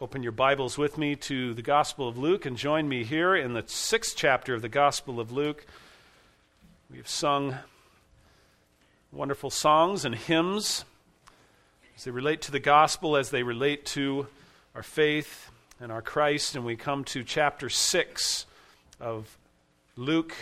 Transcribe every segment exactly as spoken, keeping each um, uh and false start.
Open your Bibles with me to the Gospel of Luke and join me here in the sixth chapter of the Gospel of Luke. We've sung wonderful songs and hymns as they relate to the Gospel, as they relate to our faith and our Christ, and we come to chapter six of Luke,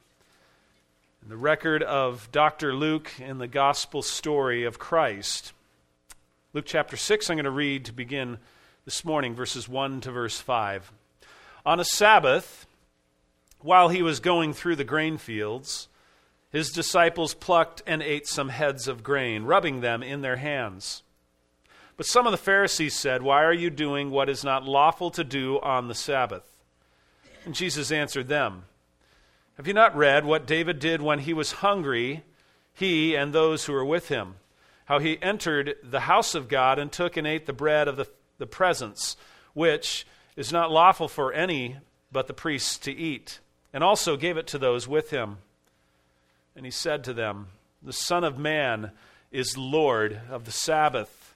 and the record of Doctor Luke in the Gospel story of Christ. Luke chapter six, I'm going to read to begin this morning, verses one to verse five. On a Sabbath, while he was going through the grain fields, his disciples plucked and ate some heads of grain, rubbing them in their hands. But some of the Pharisees said, "Why are you doing what is not lawful to do on the Sabbath?" And Jesus answered them, "Have you not read what David did when he was hungry, he and those who were with him? How he entered the house of God and took and ate the bread of the the presence, which is not lawful for any but the priests to eat, and also gave it to those with him. And he said to them, the Son of Man is Lord of the Sabbath."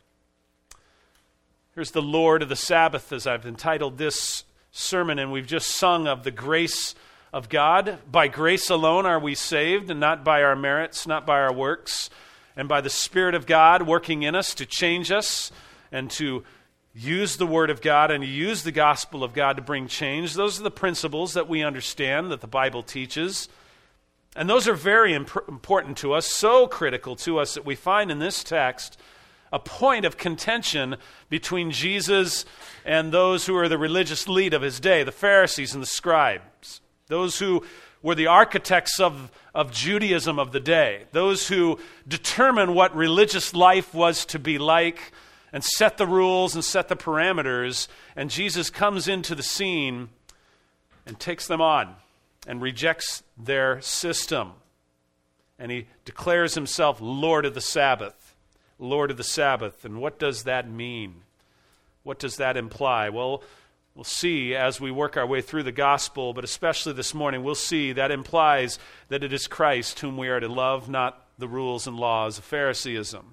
Here's the Lord of the Sabbath, as I've entitled this sermon, and we've just sung of the grace of God. By grace alone are we saved, and not by our merits, not by our works, and by the Spirit of God working in us to change us and to use the Word of God and use the gospel of God to bring change. Those are the principles that we understand that the Bible teaches. And those are very imp- important to us, so critical to us that we find in this text a point of contention between Jesus and those who are the religious elite of his day, the Pharisees and the scribes, those who were the architects of, of Judaism of the day, those who determined what religious life was to be like and set the rules and set the parameters. And Jesus comes into the scene and takes them on and rejects their system. And he declares himself Lord of the Sabbath. Lord of the Sabbath. And what does that mean? What does that imply? Well, we'll see as we work our way through the gospel, but especially this morning, we'll see that implies that it is Christ whom we are to love, not the rules and laws of Phariseeism.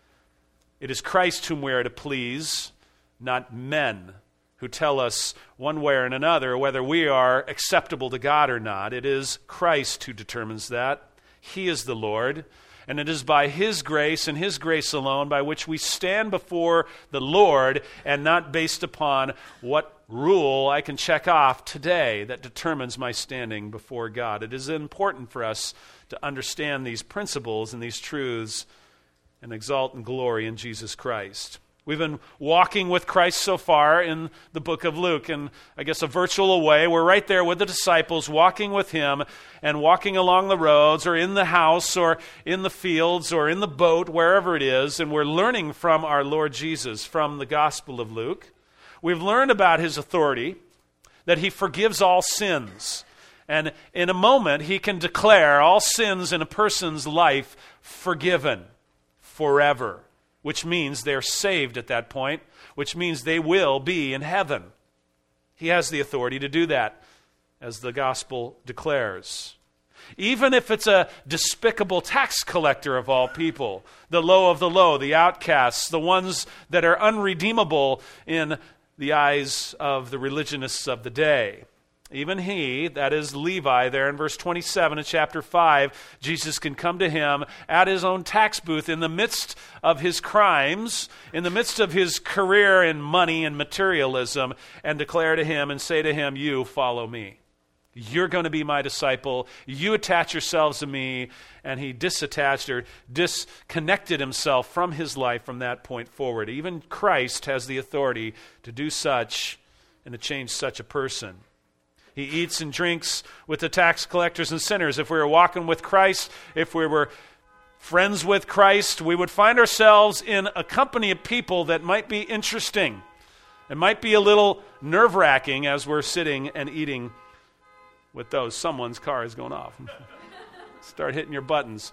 It is Christ whom we are to please, not men who tell us one way or another whether we are acceptable to God or not. It is Christ who determines that. He is the Lord, and it is by His grace and His grace alone by which we stand before the Lord, and not based upon what rule I can check off today that determines my standing before God. It is important for us to understand these principles and these truths and exalt and glory in Jesus Christ. We've been walking with Christ so far in the book of Luke, in, I guess, a virtual way. We're right there with the disciples, walking with Him and walking along the roads or in the house or in the fields or in the boat, wherever it is, and we're learning from our Lord Jesus from the Gospel of Luke. We've learned about His authority, that He forgives all sins, and in a moment He can declare all sins in a person's life forgiven forever, which means they're saved at that point, which means they will be in heaven. He has the authority to do that, as the gospel declares. Even if it's a despicable tax collector of all people, the low of the low, the outcasts, the ones that are unredeemable in the eyes of the religionists of the day. Even he, that is Levi, there in verse twenty-seven of chapter five, Jesus can come to him at his own tax booth in the midst of his crimes, in the midst of his career in money and materialism, and declare to him and say to him, "You follow me. You're going to be my disciple. You attach yourselves to me." And he disattached or disconnected himself from his life from that point forward. Even Christ has the authority to do such and to change such a person. He eats and drinks with the tax collectors and sinners. If we were walking with Christ, if we were friends with Christ, we would find ourselves in a company of people that might be interesting. It might be a little nerve-wracking as we're sitting and eating with those. Someone's car is going off. Start hitting your buttons.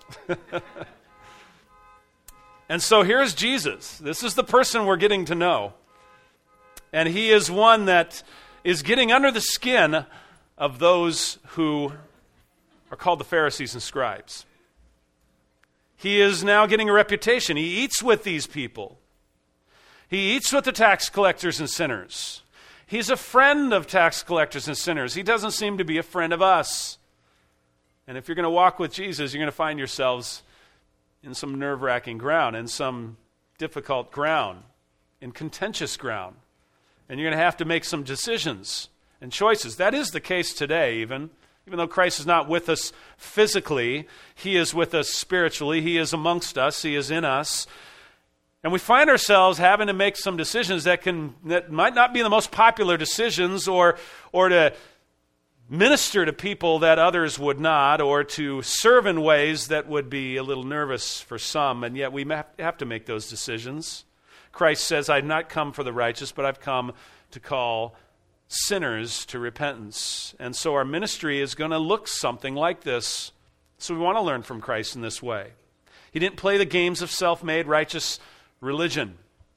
And so here's Jesus. This is the person we're getting to know. And He is one that is getting under the skin of those who are called the Pharisees and scribes. He is now getting a reputation. He eats with these people. He eats with the tax collectors and sinners. He's a friend of tax collectors and sinners. He doesn't seem to be a friend of us. And if you're going to walk with Jesus, you're going to find yourselves in some nerve-wracking ground, in some difficult ground, in contentious ground. And you're going to have to make some decisions and choices. That is the case today, even. Even though Christ is not with us physically, he is with us spiritually. He is amongst us. He is in us. And we find ourselves having to make some decisions that can that might not be the most popular decisions, or or to minister to people that others would not, or to serve in ways that would be a little nervous for some, and yet we have to make those decisions. Christ says, I've not come for the righteous, but I've come to call sinners to repentance. And so our ministry is going to look something like this. So we want to learn from Christ in this way. He didn't play the games of self-made righteous religion,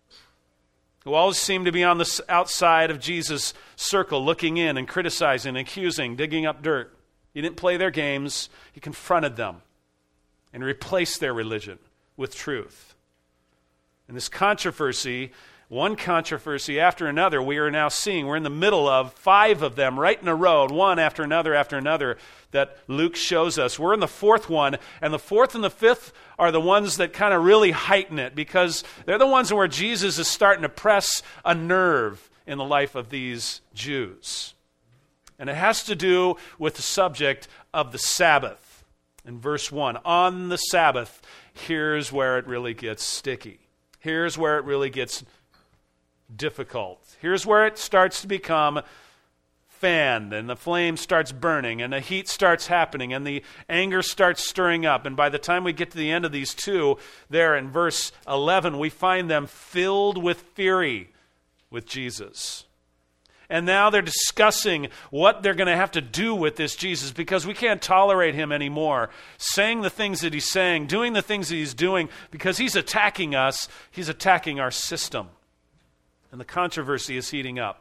who always seemed to be on the outside of Jesus' circle, looking in and criticizing, accusing, digging up dirt. He didn't play their games. He confronted them and replaced their religion with truth. And this controversy, one controversy after another, we are now seeing. We're in the middle of five of them right in a row, one after another after another, that Luke shows us. We're in the fourth one, and the fourth and the fifth are the ones that kind of really heighten it, because they're the ones where Jesus is starting to press a nerve in the life of these Jews. And it has to do with the subject of the Sabbath. In verse one, on the Sabbath, here's where it really gets sticky. Here's where it really gets difficult. Here's where it starts to become fanned, and the flame starts burning, and the heat starts happening, and the anger starts stirring up. And by the time we get to the end of these two, there in verse eleven, we find them filled with fury with Jesus. And now they're discussing what they're going to have to do with this Jesus, because we can't tolerate him anymore, saying the things that he's saying, doing the things that he's doing, because he's attacking us. He's attacking our system. And the controversy is heating up.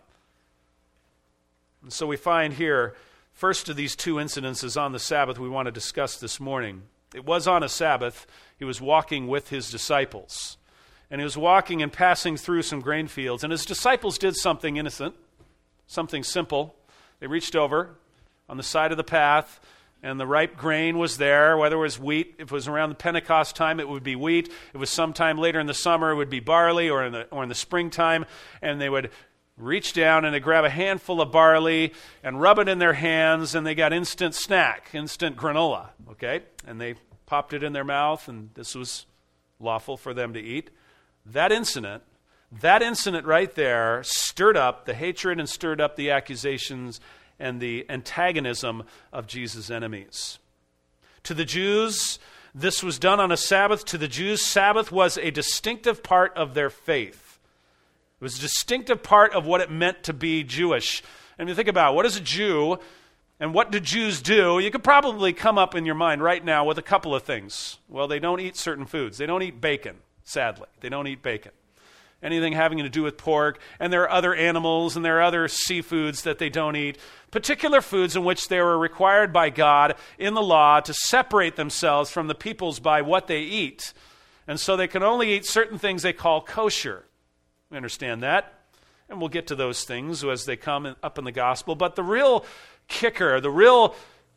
And so we find here, first of these two incidences on the Sabbath we want to discuss this morning. It was on a Sabbath. He was walking with his disciples. And he was walking and passing through some grain fields. And his disciples did something innocent, something simple. They reached over on the side of the path, and the ripe grain was there, whether it was wheat. If it was around the Pentecost time, it would be wheat. If it was sometime later in the summer, it would be barley, or in the, or in the springtime. And they would reach down and they grab a handful of barley and rub it in their hands, and they got instant snack, instant granola, okay? And they popped it in their mouth, and this was lawful for them to eat. That incident, that incident right there stirred up the hatred and stirred up the accusations and the antagonism of Jesus' enemies. To the Jews, this was done on a Sabbath. To the Jews, Sabbath was a distinctive part of their faith. It was a distinctive part of what it meant to be Jewish. And you think about, what is a Jew and what do Jews do? You could probably come up in your mind right now with a couple of things. Well, they don't eat certain foods. They don't eat bacon, sadly. They don't eat bacon. Anything having to do with pork, and there are other animals and there are other seafoods that they don't eat. Particular foods in which they were required by God in the law to separate themselves from the peoples by what they eat. And so they can only eat certain things they call kosher. We understand that. And we'll get to those things as they come up in the gospel. But the real kicker, the real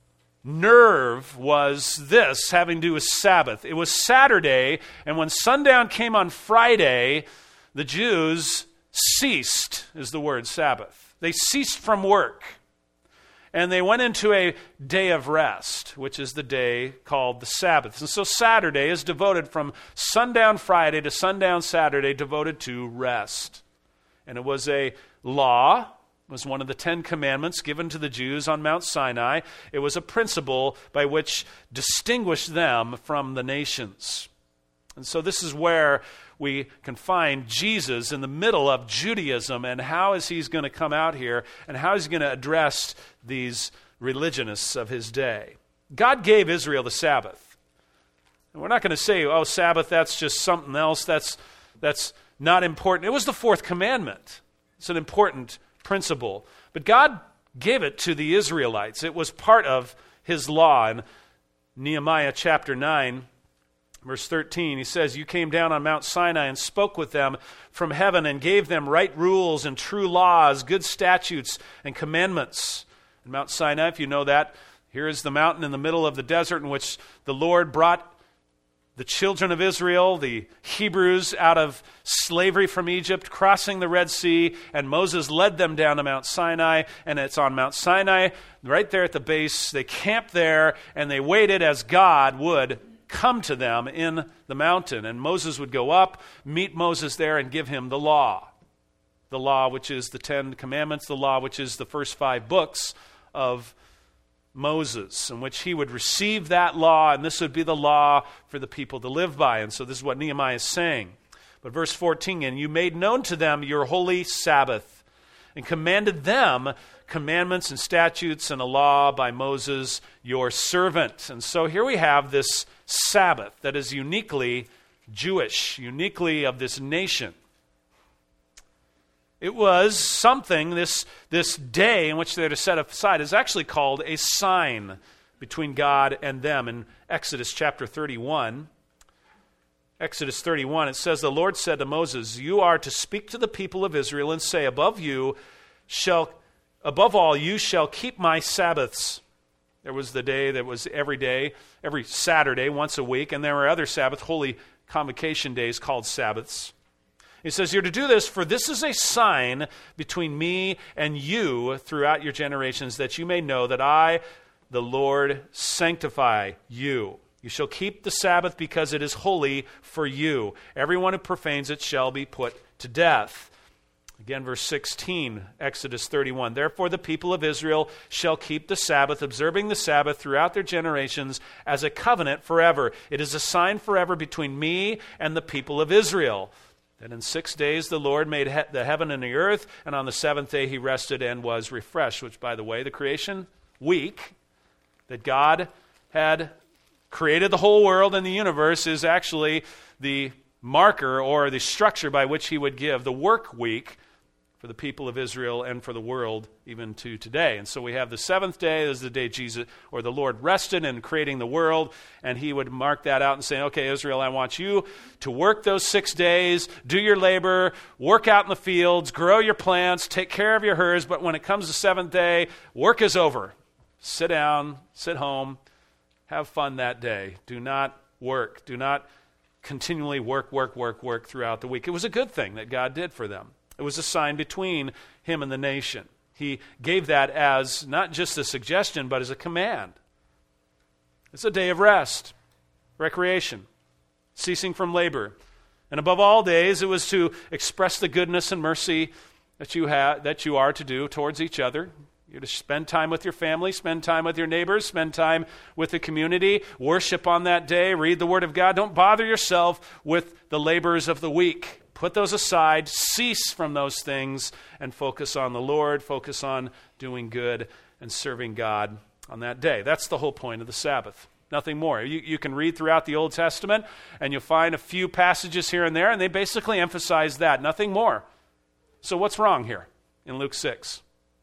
nerve was this, having to do with Sabbath. It was Saturday, and when sundown came on Friday, the Jews ceased, is the word Sabbath. They ceased from work. And they went into a day of rest, which is the day called the Sabbath. And so Saturday is devoted from sundown Friday to sundown Saturday, devoted to rest. And it was a law. It was one of the Ten Commandments given to the Jews on Mount Sinai. It was a principle by which distinguished them from the nations. And so this is where we can find Jesus in the middle of Judaism, and how is he going to come out here, and how is he going to address these religionists of his day. God gave Israel the Sabbath. And we're not going to say, oh, Sabbath, that's just something else, that's, that's not important. It was the fourth commandment. It's an important principle. But God gave it to the Israelites. It was part of his law. In Nehemiah chapter nine, Verse thirteen, he says, you came down on Mount Sinai and spoke with them from heaven and gave them right rules and true laws, good statutes and commandments. And Mount Sinai, if you know that, here is the mountain in the middle of the desert in which the Lord brought the children of Israel, the Hebrews, out of slavery from Egypt, crossing the Red Sea, and Moses led them down to Mount Sinai, and it's on Mount Sinai, right there at the base. They camped there, and they waited as God would come to them in the mountain. And Moses would go up, meet Moses there, and give him the law. The law, which is the Ten Commandments, the law, which is the first five books of Moses, in which he would receive that law, and this would be the law for the people to live by. And so this is what Nehemiah is saying. But verse fourteen, and you made known to them your holy Sabbath, and commanded them commandments and statutes and a law by Moses, your servant. And so here we have this Sabbath that is uniquely Jewish, uniquely of this nation. It was something, this, this day in which they're to set aside is actually called a sign between God and them. In Exodus chapter thirty-one, Exodus thirty-one, it says, the Lord said to Moses, you are to speak to the people of Israel and say, above you shall, above all, you shall keep my Sabbaths. There was the day that was every day, every Saturday, once a week, and there were other Sabbath, holy convocation days called Sabbaths. He says, you're to do this, for this is a sign between me and you throughout your generations, that you may know that I, the Lord, sanctify you. You shall keep the Sabbath because it is holy for you. Everyone who profanes it shall be put to death. Again, verse sixteen, Exodus thirty-one. Therefore the people of Israel shall keep the Sabbath, observing the Sabbath throughout their generations as a covenant forever. It is a sign forever between me and the people of Israel. That in six days the Lord made he- the heaven and the earth, and on the seventh day he rested and was refreshed. Which, by the way, the creation week that God had created the whole world and the universe is actually the marker or the structure by which he would give the work week for the people of Israel and for the world even to today. And so we have the seventh day as the day Jesus or the Lord rested in creating the world, and he would mark that out and say, okay, Israel, I want you to work those six days, do your labor, work out in the fields, grow your plants, take care of your herds, but when it comes to the seventh day, work is over. Sit down, sit home, have fun that day. Do not work. Do not continually work, work, work, work throughout the week. It was a good thing that God did for them. It was a sign between him and the nation. He gave that as not just a suggestion, but as a command. It's a day of rest, recreation, ceasing from labor. And above all days, it was to express the goodness and mercy that you have, that you are to do towards each other. You're to spend time with your family, spend time with your neighbors, spend time with the community, worship on that day, read the Word of God. Don't bother yourself with the labors of the week. Put those aside, cease from those things, and focus on the Lord, focus on doing good and serving God on that day. That's the whole point of the Sabbath. Nothing more. You, you can read throughout the Old Testament, and you'll find a few passages here and there, and they basically emphasize that. Nothing more. So what's wrong here in Luke six?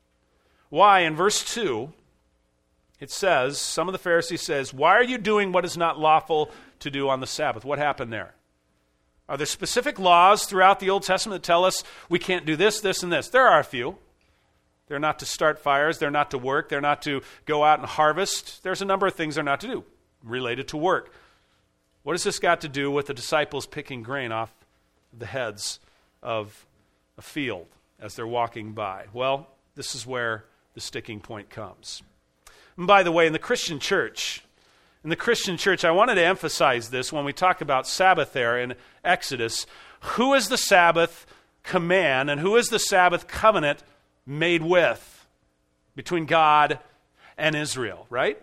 Why, in verse two, it says, some of the Pharisees says, why are you doing what is not lawful to do on the Sabbath? What happened there? Are there specific laws throughout the Old Testament that tell us we can't do this, this, and this? There are a few. They're not to start fires. They're not to work. They're not to go out and harvest. There's a number of things they're not to do related to work. What has this got to do with the disciples picking grain off the heads of a field as they're walking by? Well, this is where the sticking point comes. And by the way, in the Christian church, In the Christian church, I wanted to emphasize this when we talk about Sabbath there in Exodus. Who is the Sabbath command and who is the Sabbath covenant made with between God and Israel, right?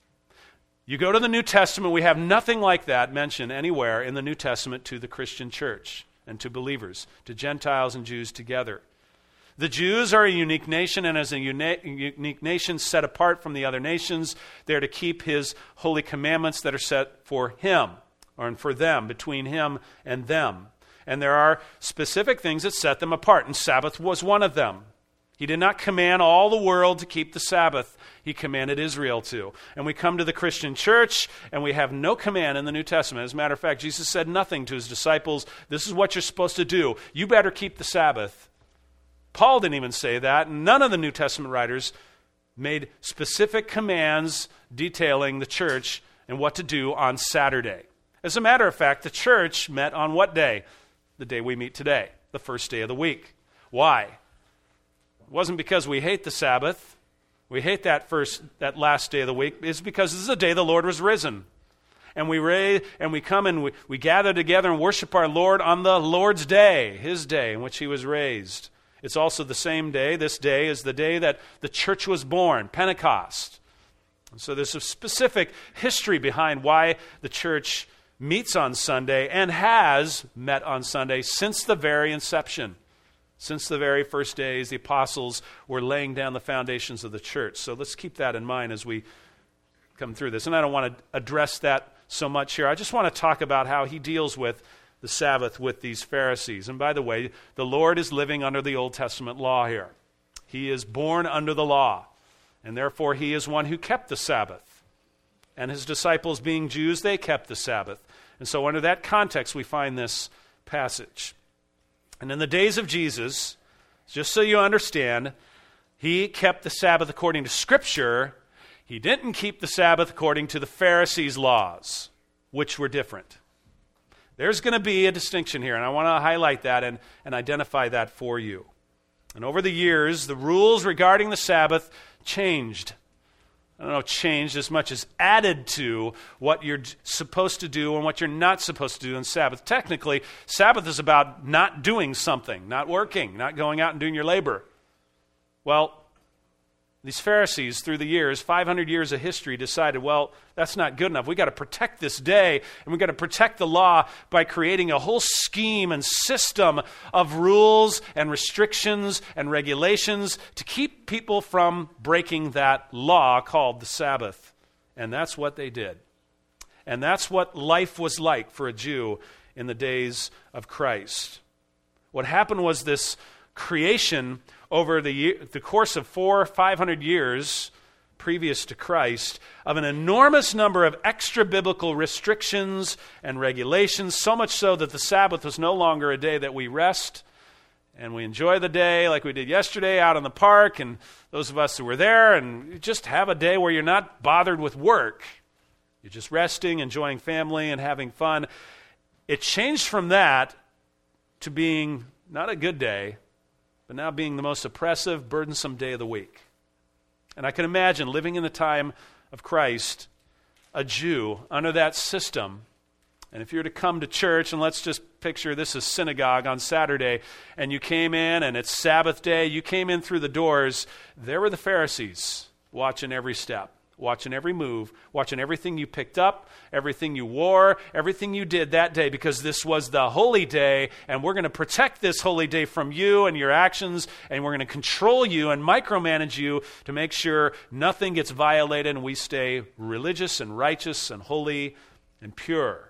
You go to the New Testament, we have nothing like that mentioned anywhere in the New Testament to the Christian church and to believers, to Gentiles and Jews together. The Jews are a unique nation, and as a uni- unique nation set apart from the other nations, they're to keep his holy commandments that are set for him, or for them, between him and them. And there are specific things that set them apart, and Sabbath was one of them. He did not command all the world to keep the Sabbath. He commanded Israel to. And we come to the Christian church, and we have no command in the New Testament. As a matter of fact, Jesus said nothing to his disciples. This is what you're supposed to do. You better keep the Sabbath. Paul didn't even say that. None of the New Testament writers made specific commands detailing the church and what to do on Saturday. As a matter of fact, the church met on what day? The day we meet today, the first day of the week. Why? It wasn't because we hate the Sabbath. We hate that first, that last day of the week. It's because this is the day the Lord was risen. And we ra- and we come and we, we gather together and worship our Lord on the Lord's day, his day in which he was raised. It's also the same day. This day is the day that the church was born, Pentecost. And so there's a specific history behind why the church meets on Sunday and has met on Sunday since the very inception. Since the very first days, the apostles were laying down the foundations of the church. So let's keep that in mind as we come through this. And I don't want to address that so much here. I just want to talk about how he deals with the Sabbath with these Pharisees. And by the way, the Lord is living under the Old Testament law here. He is born under the law, and therefore he is one who kept the Sabbath. And his disciples, being Jews, they kept the Sabbath. And so under that context, we find this passage. And in the days of Jesus, just so you understand, he kept the Sabbath according to Scripture. He didn't keep the Sabbath according to the Pharisees' laws, which were different. There's going to be a distinction here, and I want to highlight that and, and identify that for you. And over the years, the rules regarding the Sabbath changed. I don't know, changed as much as added to what you're supposed to do and what you're not supposed to do in Sabbath. Technically, Sabbath is about not doing something, not working, not going out and doing your labor. Well, these Pharisees, through the years, five hundred years of history, decided, well, that's not good enough. We've got to protect this day, and we've got to protect the law by creating a whole scheme and system of rules and restrictions and regulations to keep people from breaking that law called the Sabbath. And that's what they did. And that's what life was like for a Jew in the days of Christ. What happened was this creation over the year, the course of four, five hundred years previous to Christ, of an enormous number of extra-biblical restrictions and regulations, so much so that the Sabbath was no longer a day that we rest and we enjoy the day like we did yesterday out in the park, and those of us who were there, and just have a day where you're not bothered with work. You're just resting, enjoying family, and having fun. It changed from that to being not a good day, but now being the most oppressive, burdensome day of the week. And I can imagine living in the time of Christ, a Jew under that system. And if you were to come to church, and let's just picture this as synagogue on Saturday, and you came in and it's Sabbath day, you came in through the doors, there were the Pharisees watching every step, watching every move, watching everything you picked up, everything you wore, everything you did that day, because this was the holy day, and we're going to protect this holy day from you and your actions, and we're going to control you and micromanage you to make sure nothing gets violated and we stay religious and righteous and holy and pure.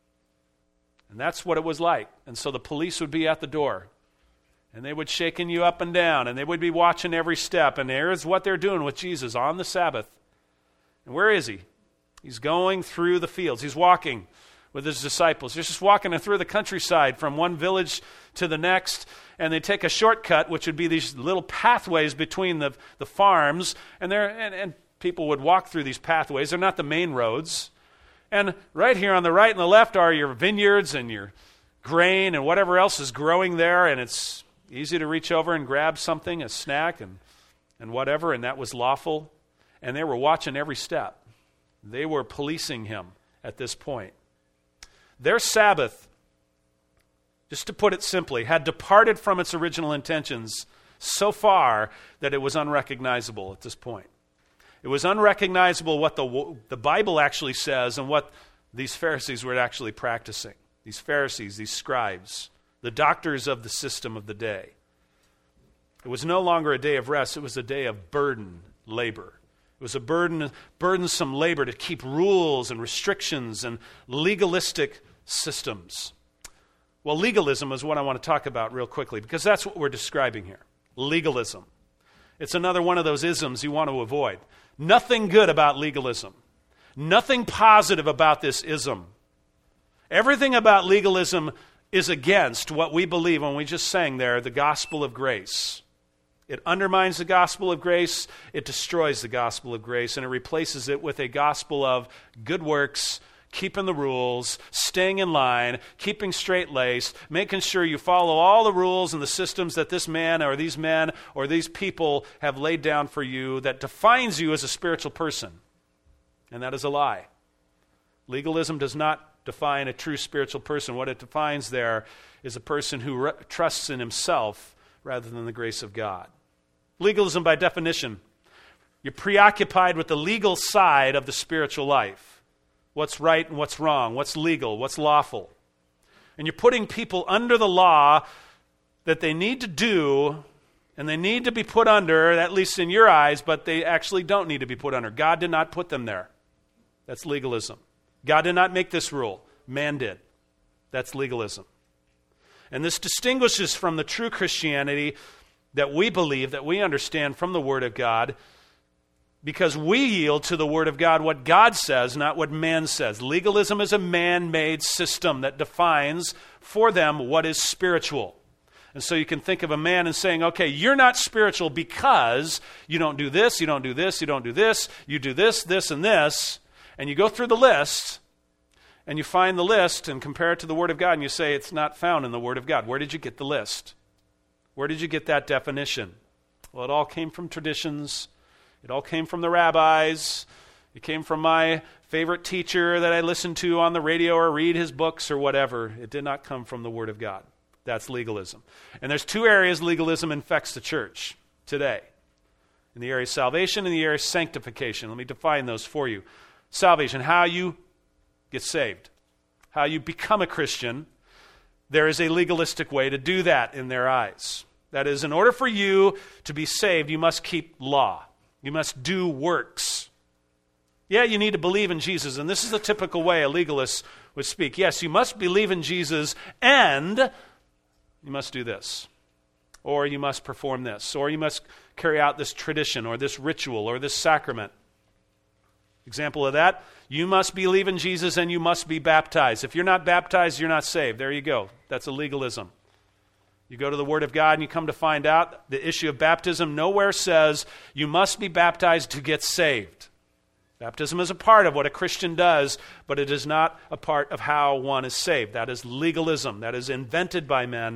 And that's what it was like. And so the police would be at the door, and they would shaking you up and down, and they would be watching every step, and there's what they're doing with Jesus on the Sabbath. And where is he? He's going through the fields. He's walking with his disciples. He's just walking through the countryside from one village to the next, and they take a shortcut, which would be these little pathways between the, the farms, and, they're, and, and people would walk through these pathways. They're not the main roads. And right here on the right and the left are your vineyards and your grain and whatever else is growing there, and it's easy to reach over and grab something, a snack and, and whatever, and that was lawful. And they were watching every step. They were policing him at this point. Their Sabbath, just to put it simply, had departed from its original intentions so far that it was unrecognizable at this point. It was unrecognizable what the, the Bible actually says and what these Pharisees were actually practicing. These Pharisees, these scribes, the doctors of the system of the day. It was no longer a day of rest. It was a day of burden, labor. It was a burden, burdensome labor to keep rules and restrictions and legalistic systems. Well, legalism is what I want to talk about real quickly, because that's what we're describing here. Legalism. It's another one of those isms you want to avoid. Nothing good about legalism. Nothing positive about this ism. Everything about legalism is against what we believe when we just sang there, the gospel of grace. It undermines the gospel of grace, it destroys the gospel of grace, and it replaces it with a gospel of good works, keeping the rules, staying in line, keeping straight-laced, making sure you follow all the rules and the systems that this man or these men or these people have laid down for you that defines you as a spiritual person. And that is a lie. Legalism does not define a true spiritual person. What it defines there is a person who re- trusts in himself rather than the grace of God. Legalism, by definition, you're preoccupied with the legal side of the spiritual life. What's right and what's wrong, what's legal, what's lawful. And you're putting people under the law that they need to do, and they need to be put under, at least in your eyes, but they actually don't need to be put under. God did not put them there. That's legalism. God did not make this rule. Man did. That's legalism. And this distinguishes from the true Christianity that we believe, that we understand from the Word of God, because we yield to the Word of God what God says, not what man says. Legalism is a man-made system that defines for them what is spiritual. And so you can think of a man and saying, okay, you're not spiritual because you don't do this, you don't do this, you don't do this, you do this, this, and this. And you go through the list, and you find the list and compare it to the Word of God, and you say it's not found in the Word of God. Where did you get the list? Where did you get that definition? Well, it all came from traditions. It all came from the rabbis. It came from my favorite teacher that I listened to on the radio or read his books or whatever. It did not come from the Word of God. That's legalism. And there's two areas legalism infects the church today. In the area of salvation and the area of sanctification. Let me define those for you. Salvation, how you get saved, how you become a Christian. There is a legalistic way to do that in their eyes. That is, in order for you to be saved, you must keep law. You must do works. Yeah, you need to believe in Jesus, and this is the typical way a legalist would speak. Yes, you must believe in Jesus, and you must do this, or you must perform this, or you must carry out this tradition, or this ritual, or this sacrament. Example of that, you must believe in Jesus and you must be baptized. If you're not baptized, you're not saved. There you go. That's a legalism. You go to the Word of God and you come to find out the issue of baptism nowhere says you must be baptized to get saved. Baptism is a part of what a Christian does, but it is not a part of how one is saved. That is legalism. That is invented by men.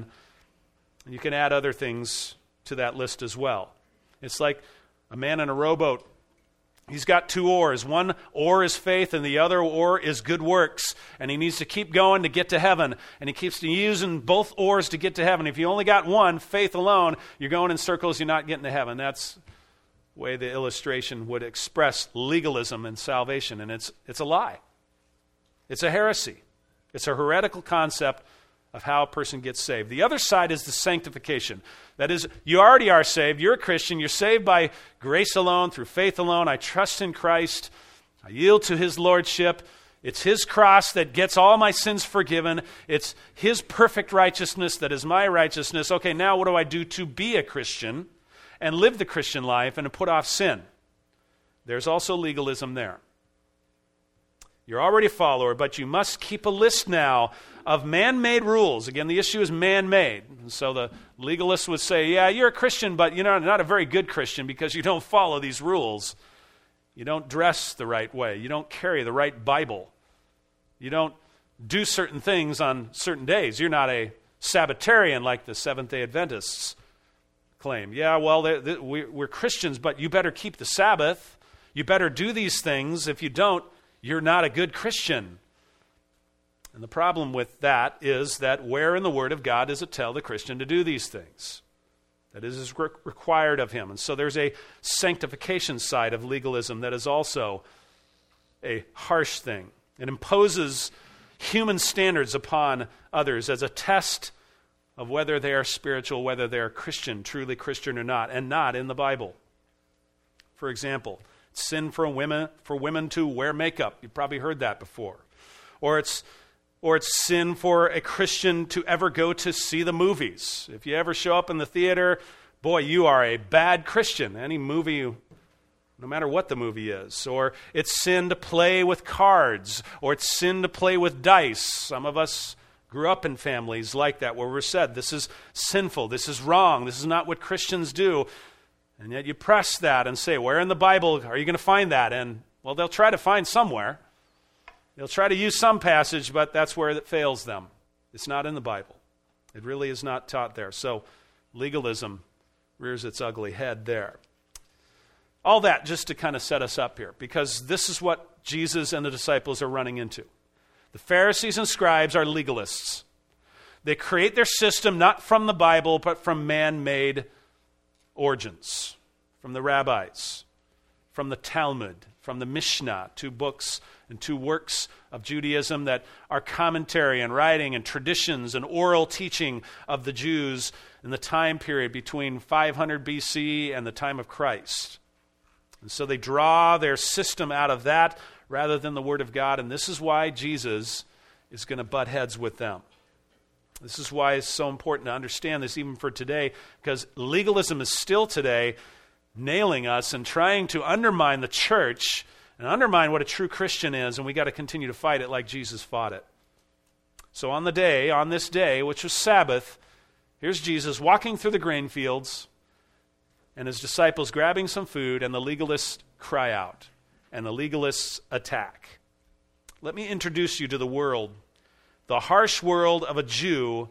And you can add other things to that list as well. It's like a man in a rowboat. He's got two oars. One oar is faith and the other oar is good works. And he needs to keep going to get to heaven. And he keeps using both oars to get to heaven. If you only got one, faith alone, you're going in circles, you're not getting to heaven. That's the way the illustration would express legalism and salvation. And it's it's a lie. It's a heresy. It's a heretical concept of how a person gets saved. The other side is the sanctification. That is, you already are saved. You're a Christian. You're saved by grace alone, through faith alone. I trust in Christ. I yield to His lordship. It's His cross that gets all my sins forgiven. It's His perfect righteousness that is my righteousness. Okay, now what do I do to be a Christian and live the Christian life and to put off sin? There's also legalism there. You're already a follower, but you must keep a list now of man-made rules. Again, the issue is man-made. And so the legalist would say, yeah, you're a Christian, but you're not, not a very good Christian because you don't follow these rules. You don't dress the right way. You don't carry the right Bible. You don't do certain things on certain days. You're not a Sabbatarian like the Seventh-day Adventists claim. Yeah, well, they, they, we, we're Christians, but you better keep the Sabbath. You better do these things. If you don't, you're not a good Christian. And the problem with that is that where in the Word of God does it tell the Christian to do these things? That is re- required of him. And so there's a sanctification side of legalism that is also a harsh thing. It imposes human standards upon others as a test of whether they are spiritual, whether they are Christian, truly Christian or not, and not in the Bible. For example, it's sin for women for women to wear makeup. You've probably heard that before. Or it's or it's sin for a Christian to ever go to see the movies. If you ever show up in the theater, boy, you are a bad Christian. Any movie, no matter what the movie is. Or it's sin to play with cards, or it's sin to play with dice. Some of us grew up in families like that where we're said, this is sinful, this is wrong, this is not what Christians do. And yet you press that and say, where in the Bible are you going to find that? And, well, they'll try to find somewhere. They'll try to use some passage, but that's where it fails them. It's not in the Bible. It really is not taught there. So legalism rears its ugly head there. All that just to kind of set us up here, because this is what Jesus and the disciples are running into. The Pharisees and scribes are legalists. They create their system not from the Bible, but from man-made origins, from the rabbis, from the Talmud, from the Mishnah, two books and two works of Judaism that are commentary and writing and traditions and oral teaching of the Jews in the time period between five hundred B C and the time of Christ. And so they draw their system out of that rather than the Word of God, and this is why Jesus is going to butt heads with them. This is why it's so important to understand this even for today, because legalism is still today nailing us and trying to undermine the church and undermine what a true Christian is, and we got to continue to fight it like Jesus fought it. So on the day, on this day, which was Sabbath, here's Jesus walking through the grain fields and his disciples grabbing some food, and the legalists cry out and the legalists attack. Let me introduce you to the world, the harsh world of a Jew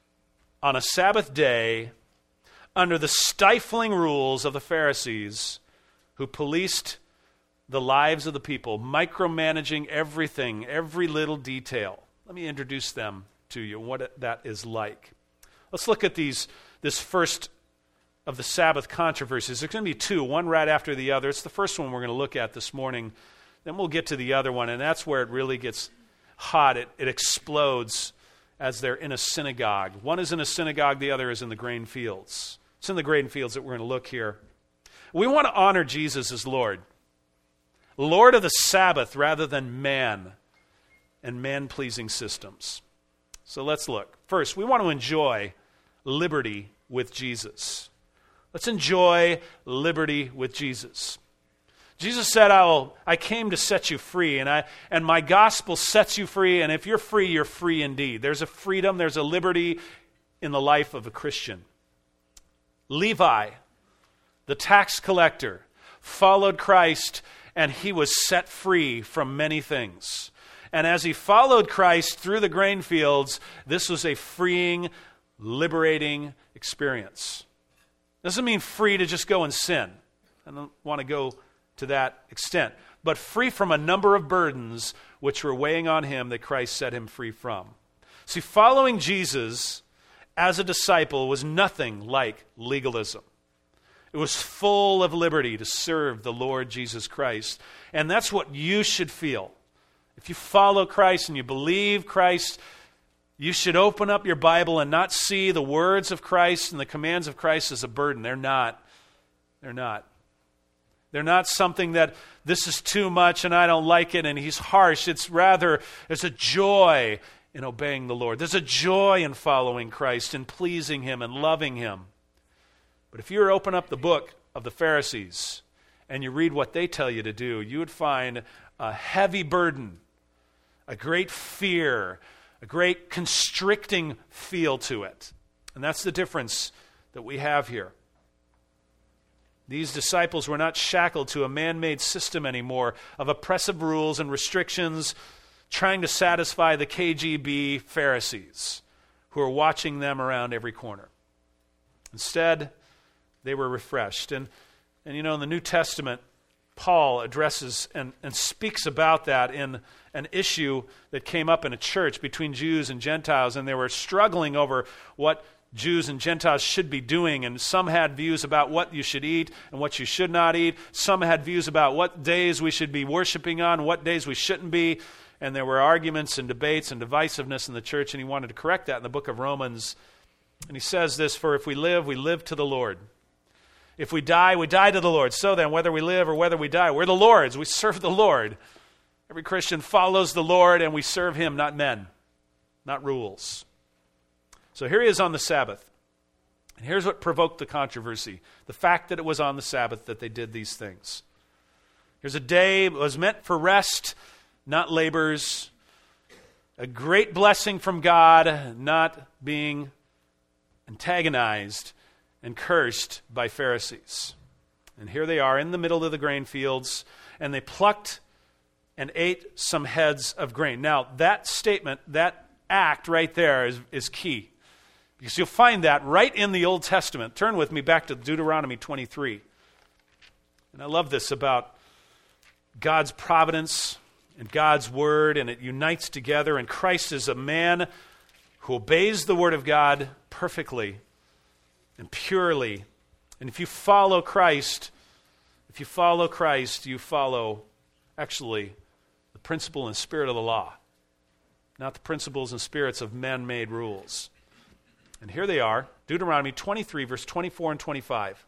on a Sabbath day under the stifling rules of the Pharisees who policed the lives of the people, micromanaging everything, every little detail. Let me introduce them to you, what that is like. Let's look at these. This first of the Sabbath controversies. There's going to be two, one right after the other. It's the first one we're going to look at this morning. Then we'll get to the other one, and that's where it really gets hot. It, it explodes as they're in a synagogue. One is in a synagogue, the other is in the grain fields. It's in the grain fields that we're going to look here. We want to honor Jesus as Lord. Lord of the Sabbath rather than man and man-pleasing systems. So let's look. First, we want to enjoy liberty with Jesus. Let's enjoy liberty with Jesus. Jesus said, I, will, I came to set you free, and, I, and my gospel sets you free, and if you're free, you're free indeed. There's a freedom, there's a liberty in the life of a Christian. Levi, the tax collector, followed Christ, and he was set free from many things. And as he followed Christ through the grain fields, this was a freeing, liberating experience. Doesn't mean free to just go and sin. I don't want to go to that extent. But free from a number of burdens which were weighing on him that Christ set him free from. See, following Jesus as a disciple was nothing like legalism. It was full of liberty to serve the Lord Jesus Christ. And that's what you should feel. If you follow Christ and you believe Christ, you should open up your Bible and not see the words of Christ and the commands of Christ as a burden. They're not. They're not. They're not something that this is too much and I don't like it and he's harsh. It's rather, there's a joy in obeying the Lord. There's a joy in following Christ and pleasing him and loving him. But if you were to open up the book of the Pharisees and you read what they tell you to do, you would find a heavy burden, a great fear, a great constricting feel to it. And that's the difference that we have here. These disciples were not shackled to a man-made system anymore of oppressive rules and restrictions trying to satisfy the K G B Pharisees who are watching them around every corner. Instead, they were refreshed. And, and you know, in the New Testament, Paul addresses and, and speaks about that in an issue that came up in a church between Jews and Gentiles, and they were struggling over what Jews and Gentiles should be doing, and some had views about what you should eat and what you should not eat. Some had views about what days we should be worshiping on, what days we shouldn't be, and there were arguments and debates and divisiveness in the church, and he wanted to correct that in the book of Romans. And he says this, for if we live, we live to the Lord. If we die, we die to the Lord. So then, whether we live or whether we die, we're the Lord's. We serve the Lord. Every Christian follows the Lord, and we serve him, not men, not rules. So here he is on the Sabbath. And here's what provoked the controversy: the fact that it was on the Sabbath that they did these things. Here's a day that was meant for rest, not labors. A great blessing from God, not being antagonized and cursed by Pharisees. And here they are in the middle of the grain fields, and they plucked and ate some heads of grain. Now, that statement, that act right there is, is key, because you'll find that right in the Old Testament. Turn with me back to Deuteronomy twenty-three. And I love this about God's providence and God's word, and it unites together, and Christ is a man who obeys the word of God perfectly and purely. And if you follow Christ, if you follow Christ, you follow, actually, the principle and spirit of the law, not the principles and spirits of man-made rules. And here they are, Deuteronomy twenty-three, verse twenty-four and twenty-five.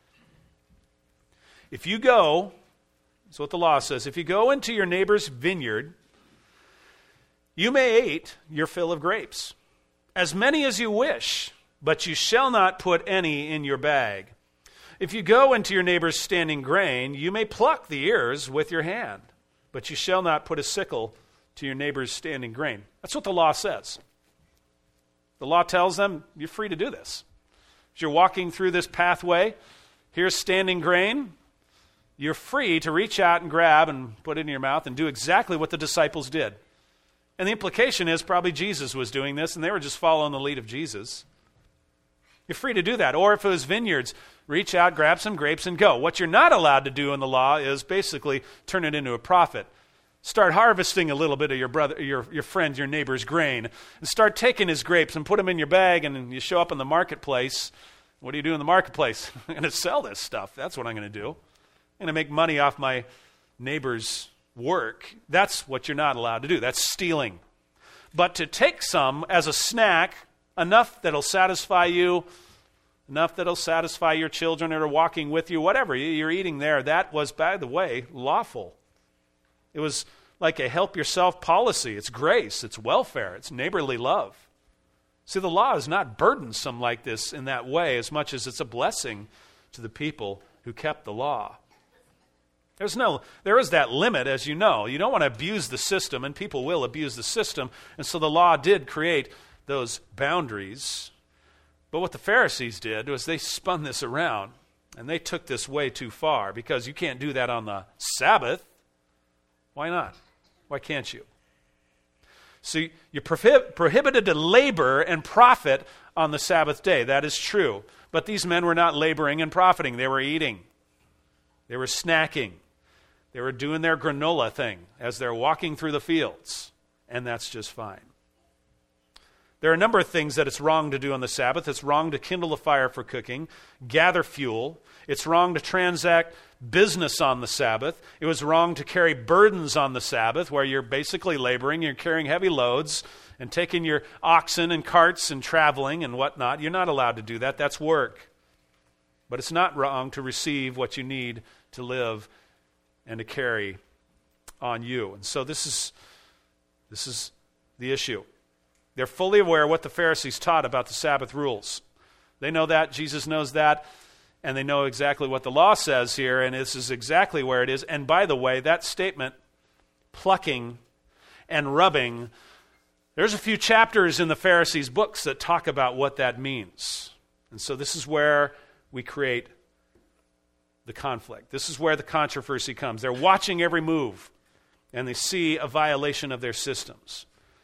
If you go, that's what the law says, if you go into your neighbor's vineyard, you may eat your fill of grapes, as many as you wish, but you shall not put any in your bag. If you go into your neighbor's standing grain, you may pluck the ears with your hand, but you shall not put a sickle to your neighbor's standing grain. That's what the law says. The law tells them, you're free to do this. As you're walking through this pathway, here's standing grain, you're free to reach out and grab and put it in your mouth and do exactly what the disciples did. And the implication is probably Jesus was doing this, and they were just following the lead of Jesus. You're free to do that. Or if it was vineyards, reach out, grab some grapes, and go. What you're not allowed to do in the law is basically turn it into a profit. Start harvesting a little bit of your brother, your, your friend, your neighbor's grain, and start taking his grapes and put them in your bag, and you show up in the marketplace. What do you do in the marketplace? I'm going to sell this stuff. That's what I'm going to do. I'm going to make money off my neighbor's work. That's what you're not allowed to do. That's stealing. But to take some as a snack, enough that'll satisfy you, enough that'll satisfy your children that are walking with you, whatever you're eating there, that was, by the way, lawful. It was like a help yourself policy. It's grace. It's welfare. It's neighborly love. See, the law is not burdensome like this in that way as much as it's a blessing to the people who kept the law. There's no, there is that limit, as you know. You don't want to abuse the system, and people will abuse the system. And so the law did create those boundaries. But what the Pharisees did was they spun this around, and they took this way too far, because you can't do that on the Sabbath. Why not? Why can't you? So you're prohib- prohibited to labor and profit on the Sabbath day. That is true. But these men were not laboring and profiting. They were eating. They were snacking. They were doing their granola thing as they're walking through the fields. And that's just fine. There are a number of things that it's wrong to do on the Sabbath. It's wrong to kindle a fire for cooking, gather fuel. It's wrong to transact business on the Sabbath. It was wrong to carry burdens on the Sabbath, where you're basically laboring, you're carrying heavy loads and taking your oxen and carts and traveling and whatnot. You're not allowed to do that. That's work. But it's not wrong to receive what you need to live and to carry on you. And so this is this is the issue. They're fully aware of what the Pharisees taught about the Sabbath rules. They know that. Jesus knows that. And they know exactly what the law says here, and this is exactly where it is. And by the way, that statement, plucking and rubbing, there's a few chapters in the Pharisees' books that talk about what that means. And so this is where we create the conflict. This is where the controversy comes. They're watching every move, and they see a violation of their systems.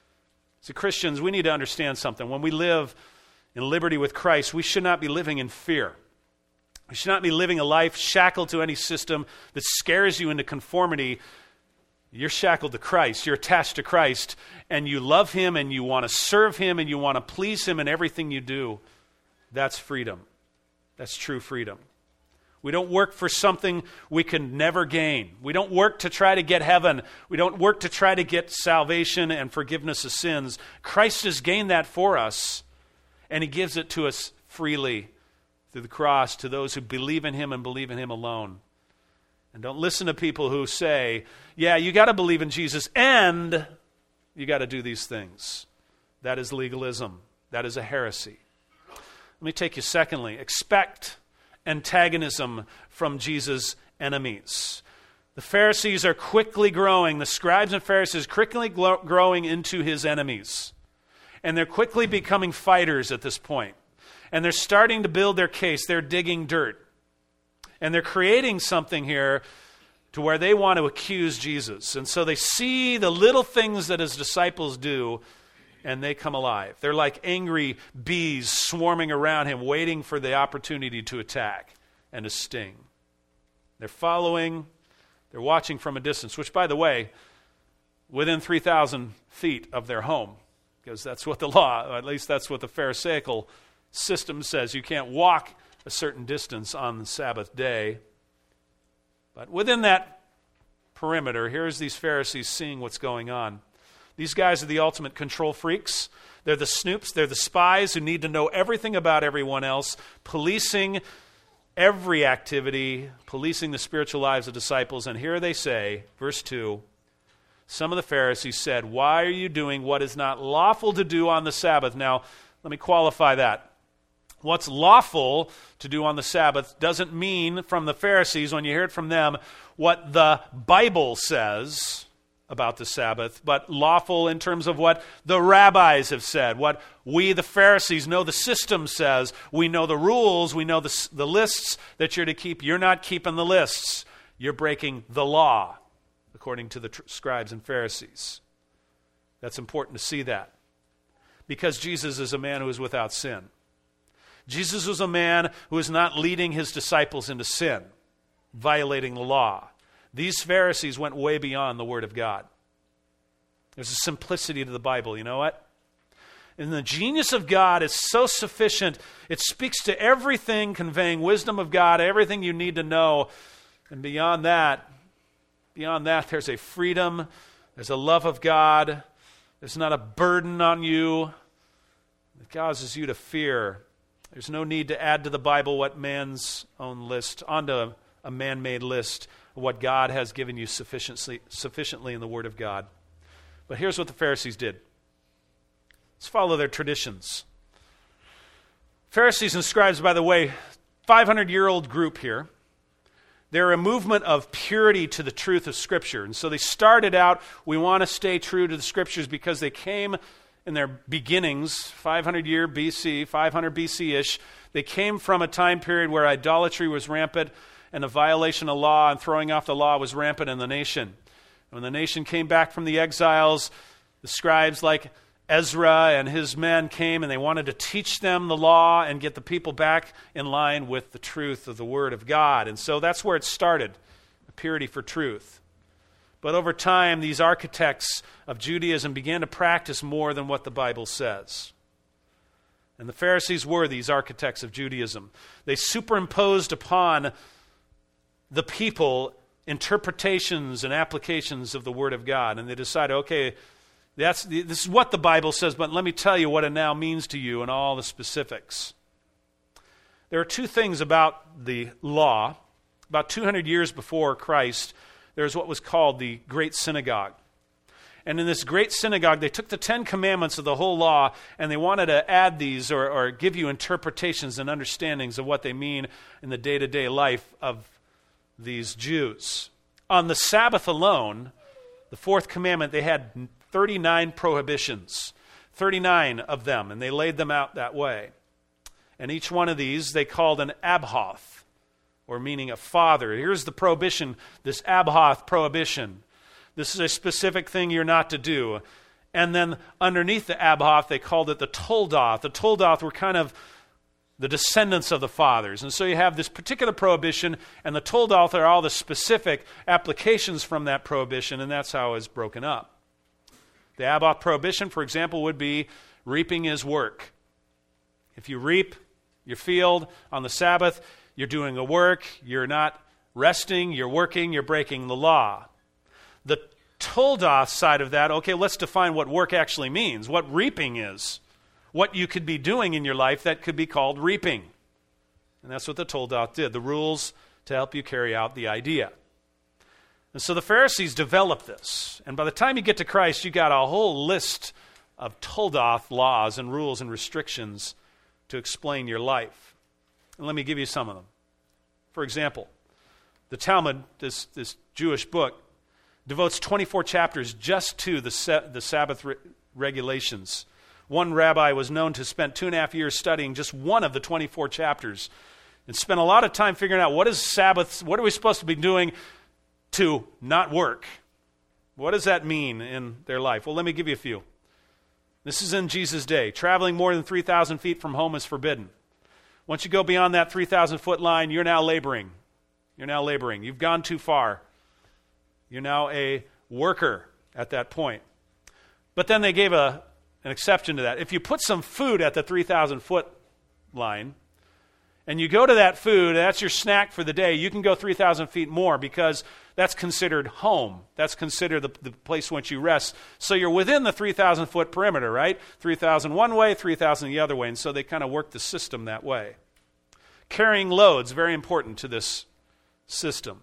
So Christians, we need to understand something. When we live in liberty with Christ, we should not be living in fear. We should not be living a life shackled to any system that scares you into conformity. You're shackled to Christ. You're attached to Christ, and you love Him, and you want to serve Him, and you want to please Him in everything you do. That's freedom. That's true freedom. We don't work for something we can never gain. We don't work to try to get heaven. We don't work to try to get salvation and forgiveness of sins. Christ has gained that for us, and He gives it to us freely through the cross to those who believe in Him and believe in Him alone. And don't listen to people who say, yeah, you got to believe in Jesus and you got to do these things. That is legalism. That is a heresy. Let me take you secondly. Expect antagonism from Jesus' enemies. The Pharisees are quickly growing. The scribes and Pharisees quickly glo- growing into his enemies. And they're quickly becoming fighters at this point. And they're starting to build their case. They're digging dirt. And they're creating something here to where they want to accuse Jesus. And so they see the little things that his disciples do, and they come alive. They're like angry bees swarming around him, waiting for the opportunity to attack and to sting. They're following, they're watching from a distance, which, by the way, within three thousand feet of their home, because that's what the law, or at least that's what the Pharisaical system says. You can't walk a certain distance on the Sabbath day. But within that perimeter, here's these Pharisees seeing what's going on. These guys are the ultimate control freaks. They're the snoops. They're the spies who need to know everything about everyone else, policing every activity, policing the spiritual lives of disciples. And here they say, verse two, some of the Pharisees said, "Why are you doing what is not lawful to do on the Sabbath?" Now, let me qualify that. What's lawful to do on the Sabbath doesn't mean, from the Pharisees, when you hear it from them, what the Bible says about the Sabbath, but lawful in terms of what the rabbis have said, what we, the Pharisees, know the system says. We know the rules, we know the, the lists that you're to keep. You're not keeping the lists. You're breaking the law, according to the tr- scribes and Pharisees. That's important to see that, because Jesus is a man who is without sin. Jesus was a man who was not leading his disciples into sin, violating the law. These Pharisees went way beyond the Word of God. There's a simplicity to the Bible, you know what? And the genius of God is so sufficient, it speaks to everything, conveying wisdom of God, everything you need to know. And beyond that, beyond that, there's a freedom, there's a love of God, there's not a burden on you that causes you to fear. There's no need to add to the Bible what man's own list, onto a man-made list of what God has given you sufficiently, sufficiently in the Word of God. But here's what the Pharisees did. Let's follow their traditions. Pharisees and scribes, by the way, five hundred year old group here. They're a movement of purity to the truth of Scripture. And so they started out, we want to stay true to the Scriptures, because they came in their beginnings, five hundred year B C, five hundred B C-ish, they came from a time period where idolatry was rampant and the violation of law and throwing off the law was rampant in the nation. And when the nation came back from the exiles, the scribes like Ezra and his men came and they wanted to teach them the law and get the people back in line with the truth of the Word of God. And so that's where it started, the purity for truth. But over time, these architects of Judaism began to practice more than what the Bible says. And the Pharisees were these architects of Judaism. They superimposed upon the people interpretations and applications of the Word of God. And they decided, okay, that's, this is what the Bible says, but let me tell you what it now means to you and all the specifics. There are two things about the law. About two hundred years before Christ, there's what was called the Great Synagogue. And in this Great Synagogue, they took the Ten Commandments of the whole law, and they wanted to add these or, or give you interpretations and understandings of what they mean in the day-to-day life of these Jews. On the Sabbath alone, the fourth commandment, they had thirty-nine prohibitions, thirty-nine of them, and they laid them out that way. And each one of these they called an abhoth, or meaning a father. Here's the prohibition, this abhoth prohibition. This is a specific thing you're not to do. And then underneath the abhoth, they called it the toldoth. The toldoth were kind of the descendants of the fathers. And so you have this particular prohibition, and the toldoth are all the specific applications from that prohibition, and that's how it's broken up. The abhoth prohibition, for example, would be reaping is work. If you reap your field on the Sabbath, you're doing a work, you're not resting, you're working, you're breaking the law. The toldoth side of that, okay, let's define what work actually means, what reaping is, what you could be doing in your life that could be called reaping. And that's what the toldoth did, the rules to help you carry out the idea. And so the Pharisees developed this. And by the time you get to Christ, you got a whole list of toldoth laws and rules and restrictions to explain your life. And let me give you some of them. For example, the Talmud, this, this Jewish book, devotes twenty-four chapters just to the, sa- the Sabbath re- regulations. One rabbi was known to spend two and a half years studying just one of the twenty-four chapters and spent a lot of time figuring out what is Sabbath, what are we supposed to be doing to not work? What does that mean in their life? Well, let me give you a few. This is in Jesus' day. Traveling more than three thousand feet from home is forbidden. Once you go beyond that three thousand foot line, you're now laboring. You're now laboring. You've gone too far. You're now a worker at that point. But then they gave a, an exception to that. If you put some food at the three thousand foot line, and you go to that food, that's your snack for the day, you can go three thousand feet more because that's considered home. That's considered the, the place whence you rest. So you're within the three thousand foot perimeter, right? three thousand one way, three thousand the other way. And so they kind of work the system that way. Carrying loads, very important to this system.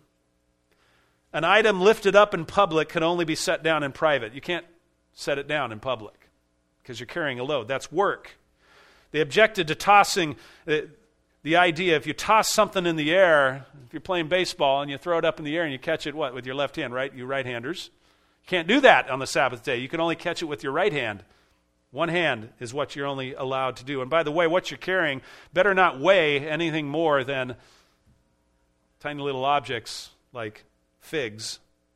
An item lifted up in public can only be set down in private. You can't set it down in public because you're carrying a load. That's work. They objected to tossing... Uh, The idea, if you toss something in the air, if you're playing baseball and you throw it up in the air and you catch it, what, with your left hand, right? You right-handers. You can't do that on the Sabbath day. You can only catch it with your right hand. One hand is what you're only allowed to do. And by the way, what you're carrying better not weigh anything more than tiny little objects like figs.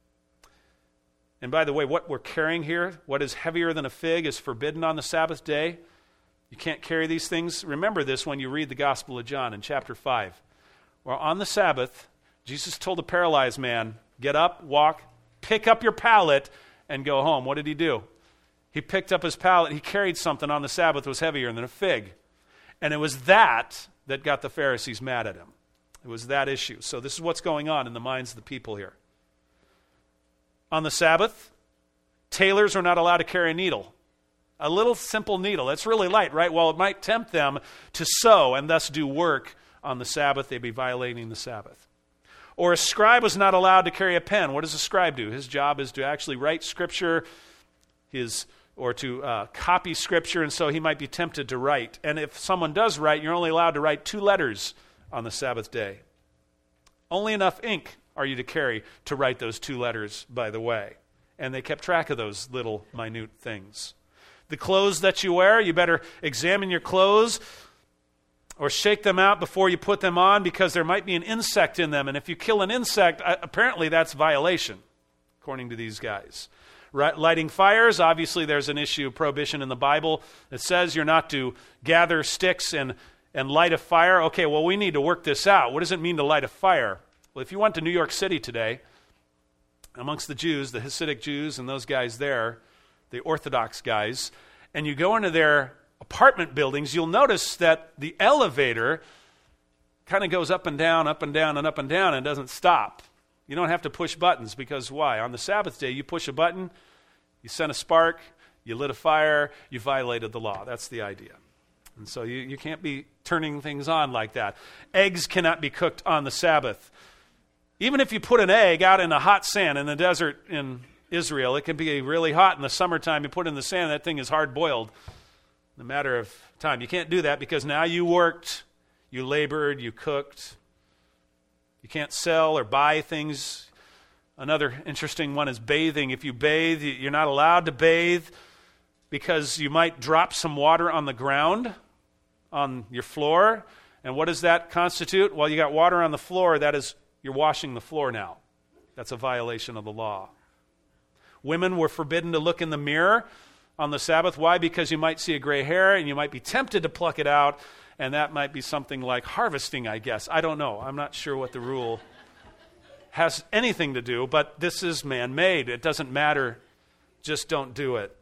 And by the way, what we're carrying here, what is heavier than a fig, is forbidden on the Sabbath day. You can't carry these things. Remember this when you read the Gospel of John in chapter five. Where on the Sabbath, Jesus told the paralyzed man, get up, walk, pick up your pallet, and go home. What did he do? He picked up his pallet. He carried something on the Sabbath that was heavier than a fig. And it was that that got the Pharisees mad at him. It was that issue. So this is what's going on in the minds of the people here. On the Sabbath, tailors are not allowed to carry a needle. A little simple needle. That's really light, right? Well, it might tempt them to sew and thus do work on the Sabbath. They'd be violating the Sabbath. Or a scribe was not allowed to carry a pen. What does a scribe do? His job is to actually write Scripture, his or to uh, copy Scripture, and so he might be tempted to write. And if someone does write, you're only allowed to write two letters on the Sabbath day. Only enough ink are you to carry to write those two letters, by the way. And they kept track of those little minute things. The clothes that you wear, you better examine your clothes or shake them out before you put them on because there might be an insect in them. And if you kill an insect, apparently that's violation, according to these guys. Right, lighting fires, obviously there's an issue of prohibition in the Bible that says you're not to gather sticks and, and light a fire. Okay, well, we need to work this out. What does it mean to light a fire? Well, if you went to New York City today, amongst the Jews, the Hasidic Jews and those guys there, the Orthodox guys, and you go into their apartment buildings, you'll notice that the elevator kind of goes up and down, up and down, and up and down, and doesn't stop. You don't have to push buttons because why? On the Sabbath day, you push a button, you sent a spark, you lit a fire, you violated the law. That's the idea. And so you, you can't be turning things on like that. Eggs cannot be cooked on the Sabbath. Even if you put an egg out in the hot sand in the desert in Israel, it can be really hot in the summertime. You put it in the sand, that thing is hard-boiled in a matter of time. You can't do that because now you worked, you labored, you cooked. You can't sell or buy things. Another interesting one is bathing. If you bathe, you're not allowed to bathe because you might drop some water on the ground, on your floor. And what does that constitute? Well, you got water on the floor. That is, you're washing the floor now. That's a violation of the law. Women were forbidden to look in the mirror on the Sabbath. Why? Because you might see a gray hair and you might be tempted to pluck it out, and that might be something like harvesting, I guess. I don't know. I'm not sure what the rule has anything to do, but this is man-made. It doesn't matter. Just don't do it.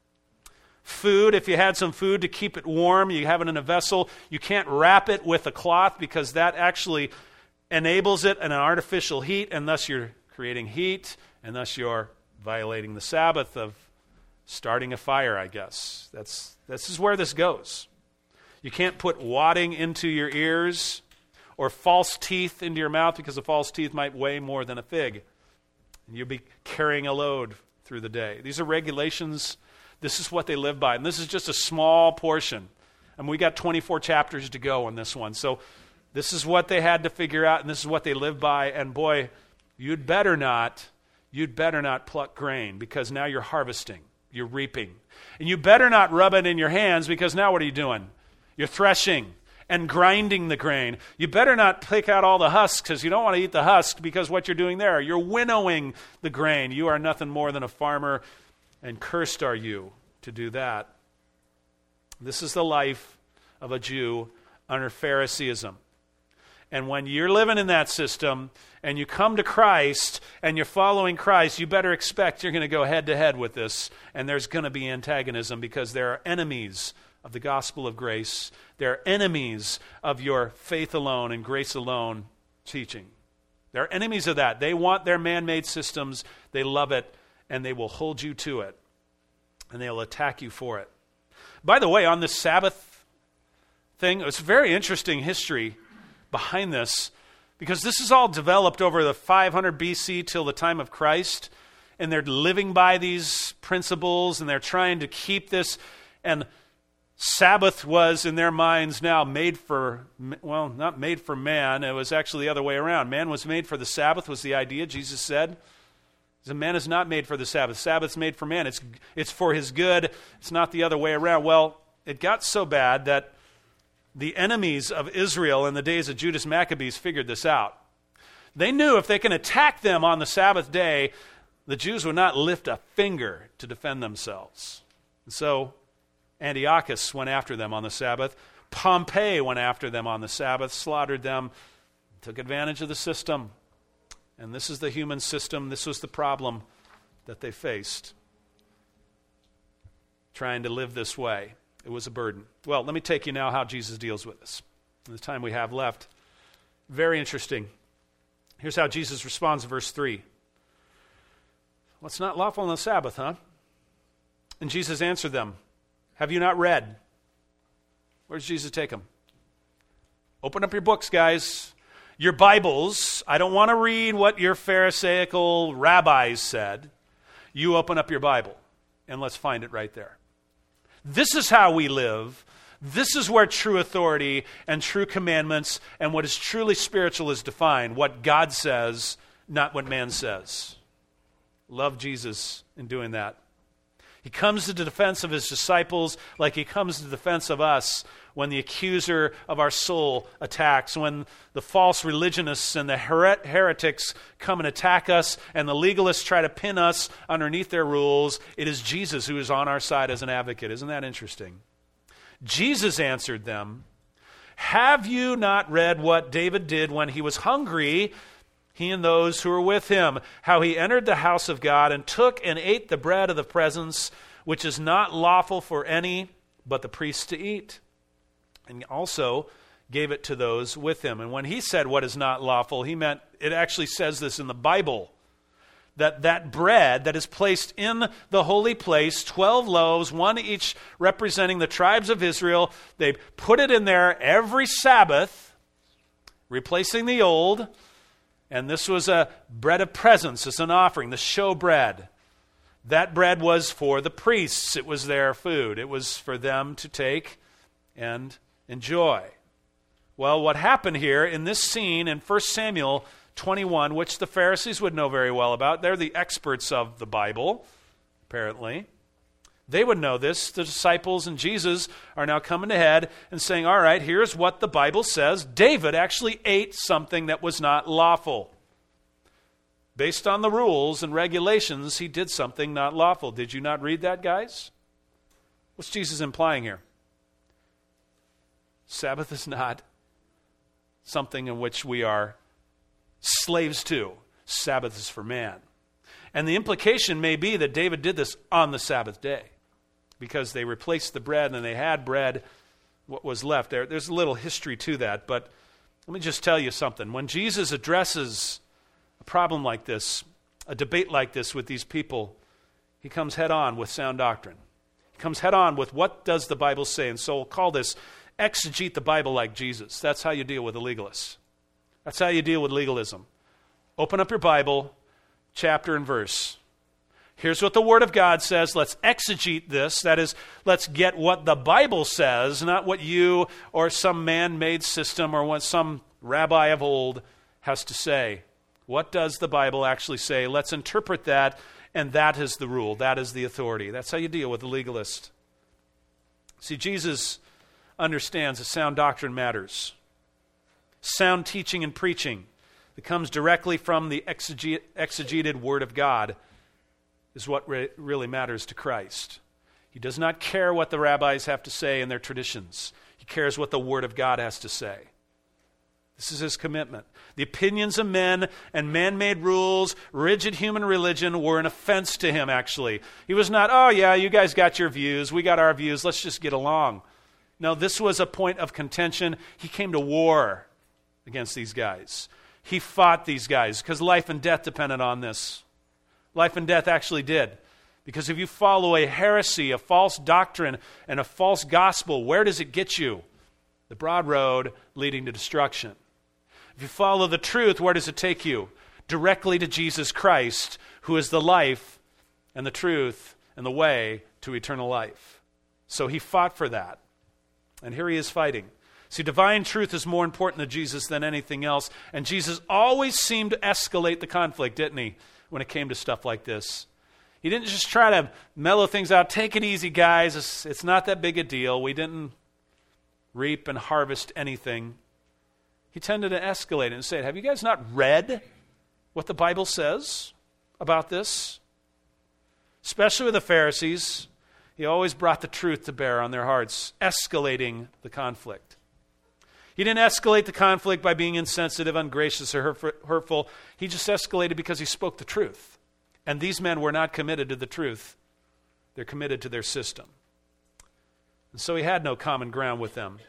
Food, if you had some food to keep it warm, you have it in a vessel, you can't wrap it with a cloth because that actually enables it in an artificial heat, and thus you're creating heat, and thus you're violating the Sabbath of starting a fire, I guess. That's this is where this goes. You can't put wadding into your ears or false teeth into your mouth because a false teeth might weigh more than a fig. And you'll be carrying a load through the day. These are regulations. This is what they live by. And this is just a small portion I mean, we got twenty-four chapters to go on this one. So this is what they had to figure out, and this is what they lived by. And boy, you'd better not, you'd better not pluck grain, because now you're harvesting, you're reaping. And you better not rub it in your hands, because now what are you doing? You're threshing and grinding the grain. You better not pick out all the husks, because you don't want to eat the husk, because what you're doing there, you're winnowing the grain. You are nothing more than a farmer, and cursed are you to do that. This is the life of a Jew under Phariseeism. And when you're living in that system and you come to Christ and you're following Christ, you better expect you're going to go head to head with this, and there's going to be antagonism, because there are enemies of the gospel of grace. There are enemies of your faith alone and grace alone teaching. There are enemies of that. They want their man-made systems. They love it, and they will hold you to it, and they'll attack you for it. By the way, on this Sabbath thing, it's a very interesting history behind this, because this is all developed over the five hundred B C till the time of Christ, and they're living by these principles, and they're trying to keep this, and Sabbath was, in their minds now, made for, well, not made for man. It was actually the other way around. Man was made for the Sabbath, was the idea. Jesus said, the man is not made for the Sabbath. Sabbath's made for man. It's, it's for his good. It's not the other way around. Well, it got so bad that the enemies of Israel in the days of Judas Maccabees figured this out. They knew if they can attack them on the Sabbath day, the Jews would not lift a finger to defend themselves. And so Antiochus went after them on the Sabbath. Pompey went after them on the Sabbath, slaughtered them, took advantage of the system. And this is the human system. This was the problem that they faced, trying to live this way. It was a burden. Well, let me take you now how Jesus deals with this. In the time we have left, very interesting. Here's how Jesus responds in verse three. Well, it's not lawful on the Sabbath, huh? And Jesus answered them, have you not read? Where does Jesus take them? Open up your books, guys. Your Bibles. I don't want to read what your Pharisaical rabbis said. You open up your Bible, and let's find it right there. This is how we live. This is where true authority and true commandments and what is truly spiritual is defined. What God says, not what man says. Love Jesus in doing that. He comes to the defense of his disciples like he comes to the defense of us when the accuser of our soul attacks, when the false religionists and the her- heretics come and attack us, and the legalists try to pin us underneath their rules. It is Jesus who is on our side as an advocate. Isn't that interesting? Jesus answered them, have you not read what David did when he was hungry, he and those who were with him, how he entered the house of God and took and ate the bread of the presence, which is not lawful for any but the priests to eat, and also gave it to those with him. And when he said what is not lawful, he meant, it actually says this in the Bible, that that bread that is placed in the holy place, twelve loaves, one each representing the tribes of Israel, they put it in there every Sabbath, replacing the old. And this was a bread of presence. It's an offering, the show bread. That bread was for the priests. It was their food. It was for them to take and enjoy. Well, what happened here in this scene in First Samuel twenty-one, which the Pharisees would know very well about, they're the experts of the Bible, apparently. They would know this. The disciples and Jesus are now coming ahead and saying, all right, here's what the Bible says. David actually ate something that was not lawful. Based on the rules and regulations, he did something not lawful. Did you not read that, guys? What's Jesus implying here? Sabbath is not something in which we are slaves to. Sabbath is for man. And the implication may be that David did this on the Sabbath day, because they replaced the bread and they had bread, what was left. There, there's a little history to that, but let me just tell you something. When Jesus addresses a problem like this, a debate like this with these people, he comes head on with sound doctrine. He comes head on with what does the Bible say, and so we'll call this exegete the Bible like Jesus. That's how you deal with the legalists. That's how you deal with legalism. Open up your Bible, chapter and verse. Here's what the Word of God says. Let's exegete this. That is, let's get what the Bible says, not what you or some man-made system or what some rabbi of old has to say. What does the Bible actually say? Let's interpret that, and that is the rule. That is the authority. That's how you deal with the legalist. See, Jesus understands that sound doctrine matters. Sound teaching and preaching that comes directly from the exege- exegeted Word of God is what re- really matters to Christ. He does not care what the rabbis have to say in their traditions. He cares what the Word of God has to say. This is his commitment. The opinions of men and man-made rules, rigid human religion were an offense to him, actually. He was not, oh yeah, you guys got your views, we got our views, let's just get along. No, this was a point of contention. He came to war against these guys. He fought these guys because life and death depended on this. Life and death actually did. Because if you follow a heresy, a false doctrine, and a false gospel, where does it get you? The broad road leading to destruction. If you follow the truth, where does it take you? Directly to Jesus Christ, who is the life and the truth and the way to eternal life. So he fought for that. And here he is fighting. See, divine truth is more important to Jesus than anything else. And Jesus always seemed to escalate the conflict, didn't he, when it came to stuff like this? He didn't just try to mellow things out. Take it easy, guys. It's, it's not that big a deal. We didn't reap and harvest anything. He tended to escalate it and say, have you guys not read what the Bible says about this? Especially with the Pharisees, he always brought the truth to bear on their hearts, escalating the conflict. He didn't escalate the conflict by being insensitive, ungracious, or hurtful. He just escalated because he spoke the truth. And these men were not committed to the truth. They're committed to their system. And so he had no common ground with them.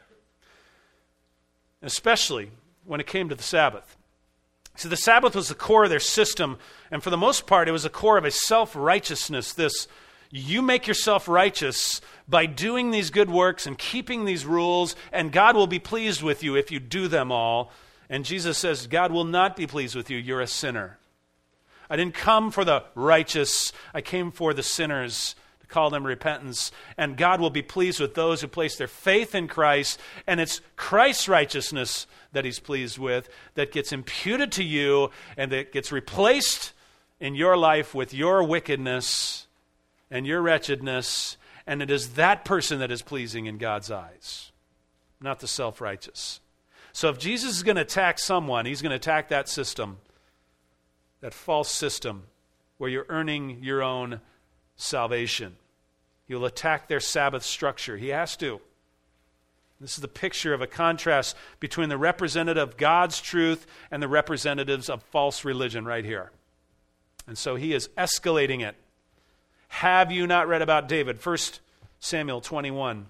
Especially when it came to the Sabbath. See, the Sabbath was the core of their system, and for the most part, it was the core of a self-righteousness. This, you make yourself righteous by doing these good works and keeping these rules, and God will be pleased with you if you do them all. And Jesus says, God will not be pleased with you. You're a sinner. I didn't come for the righteous. I came for the sinners, to call them repentance. And God will be pleased with those who place their faith in Christ. And it's Christ's righteousness that he's pleased with, that gets imputed to you, and that gets replaced in your life with your wickedness and your wretchedness. And it is that person that is pleasing in God's eyes, not the self-righteous. So if Jesus is going to attack someone, he's going to attack that system, that false system where you're earning your own salvation. He'll attack their Sabbath structure. He has to. This is the picture of a contrast between the representative of God's truth and the representatives of false religion right here. And so he is escalating it. Have you not read about David? First Samuel twenty-one.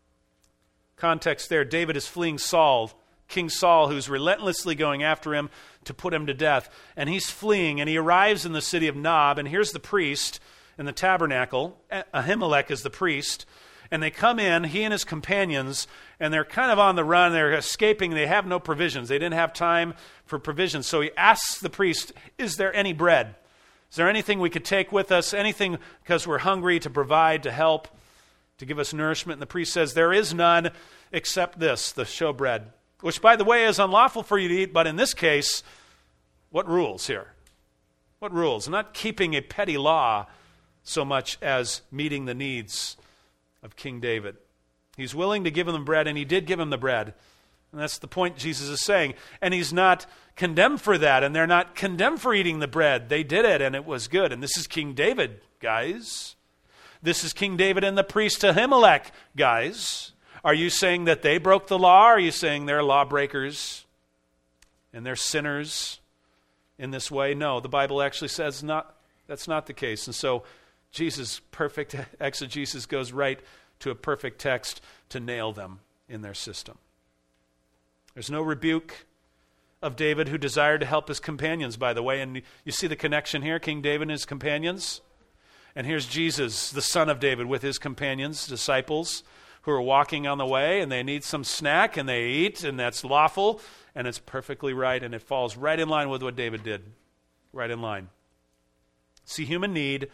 Context there, David is fleeing Saul, King Saul, who's relentlessly going after him to put him to death. And he's fleeing, and he arrives in the city of Nob, and here's the priest in the tabernacle. Ahimelech is the priest. And they come in, he and his companions, and they're kind of on the run. They're escaping. They have no provisions. They didn't have time for provisions. So he asks the priest, is there any bread? Is there anything we could take with us? Anything because we're hungry to provide, to help, to give us nourishment? And the priest says, there is none except this, the showbread, which, by the way, is unlawful for you to eat. But in this case, what rules here? What rules? Not keeping a petty law so much as meeting the needs of King David. He's willing to give him the bread, and he did give him the bread. And that's the point Jesus is saying. And he's not condemned for that, and they're not condemned for eating the bread. They did it, and it was good. And this is King David, guys. This is King David and the priest Ahimelech, guys. Are you saying that they broke the law? Or are you saying they're lawbreakers and they're sinners in this way? No, the Bible actually says not. That's not the case. And so Jesus' perfect exegesis goes right to a perfect text to nail them in their system. There's no rebuke of David, who desired to help his companions, by the way. And you see the connection here, King David and his companions. And here's Jesus, the son of David, with his companions, disciples, who are walking on the way, and they need some snack, and they eat, and that's lawful, and it's perfectly right, and it falls right in line with what David did. Right in line. See, human need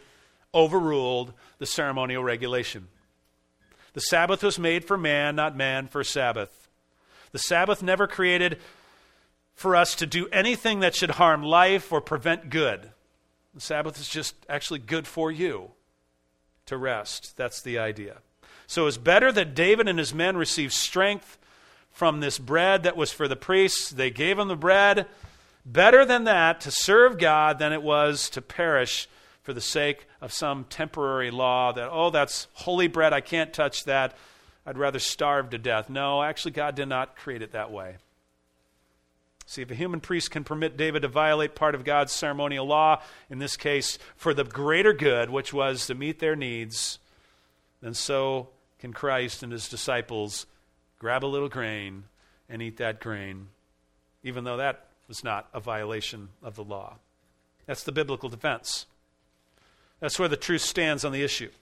overruled the ceremonial regulation. The Sabbath was made for man, not man for Sabbath. The Sabbath never created for us to do anything that should harm life or prevent good. The Sabbath is just actually good for you to rest. That's the idea. So it's better that David and his men received strength from this bread that was for the priests. They gave them the bread. Better than that to serve God than it was to perish for the sake of some temporary law that, oh, that's holy bread, I can't touch that. I'd rather starve to death. No, actually, God did not create it that way. See, if a human priest can permit David to violate part of God's ceremonial law, in this case, for the greater good, which was to meet their needs, then so can Christ and his disciples grab a little grain and eat that grain, even though that was not a violation of the law. That's the biblical defense. That's where the truth stands on the issue.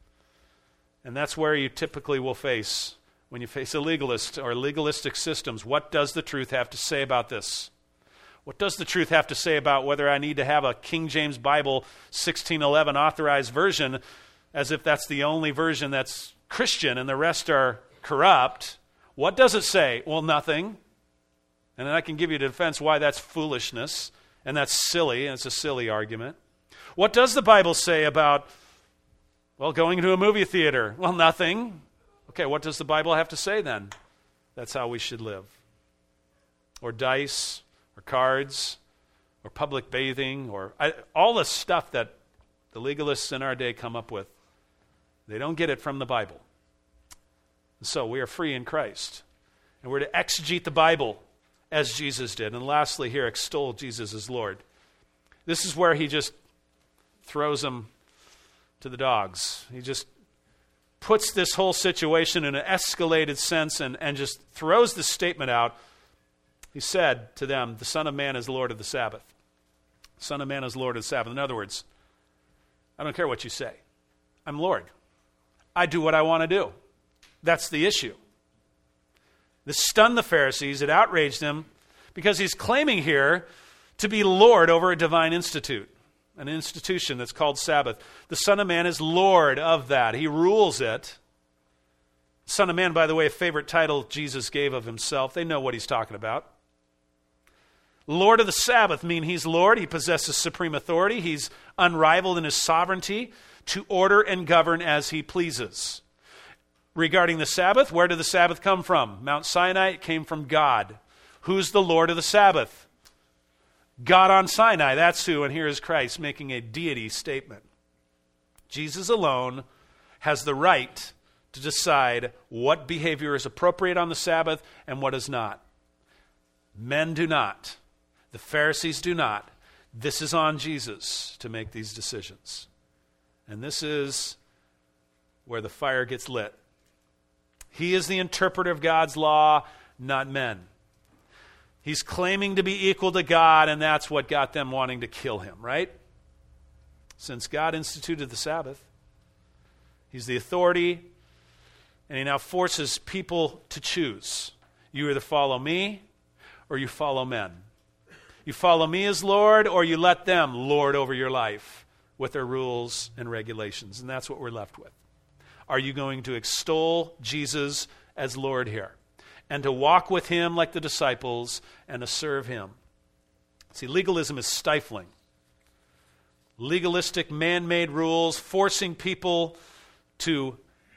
And that's where you typically will face, when you face a legalist or legalistic systems, what does the truth have to say about this? What does the truth have to say about whether I need to have a King James Bible sixteen eleven authorized version, as if that's the only version that's Christian and the rest are corrupt? What does it say? Well, nothing. And then I can give you a defense why that's foolishness, and that's silly, and it's a silly argument. What does the Bible say about, well, going to a movie theater? Well, nothing. Okay, what does the Bible have to say then? That's how we should live. Or dice, or cards, or public bathing, or I, all the stuff that the legalists in our day come up with. They don't get it from the Bible. So we are free in Christ. And we're to exegete the Bible as Jesus did. And lastly here, extol Jesus as Lord. This is where he just throws them to the dogs. He just puts this whole situation in an escalated sense and, and just throws this statement out. He said to them, the Son of Man is Lord of the Sabbath. The Son of Man is Lord of the Sabbath. In other words, I don't care what you say. I'm Lord. I do what I want to do. That's the issue. This stunned the Pharisees. It outraged them because he's claiming here to be Lord over a divine institute, an institution that's called Sabbath. The Son of Man is Lord of that. He rules it. Son of Man, by the way, a favorite title Jesus gave of himself. They know what he's talking about. Lord of the Sabbath mean he's Lord. He possesses supreme authority. He's unrivaled in his sovereignty to order and govern as he pleases. Regarding the Sabbath, where did the Sabbath come from? Mount Sinai, it came from God. Who's the Lord of the Sabbath? God on Sinai, that's who, and here is Christ making a deity statement. Jesus alone has the right to decide what behavior is appropriate on the Sabbath and what is not. Men do not. The Pharisees do not. This is on Jesus to make these decisions. And this is where the fire gets lit. He is the interpreter of God's law, not men. He's claiming to be equal to God, and that's what got them wanting to kill him, right? Since God instituted the Sabbath, he's the authority, and he now forces people to choose. You either follow me or you follow men. You follow me as Lord, or you let them lord over your life with their rules and regulations, and that's what we're left with. Are you going to extol Jesus as Lord here? And to walk with him like the disciples and to serve him? See, legalism is stifling. Legalistic man-made rules forcing people to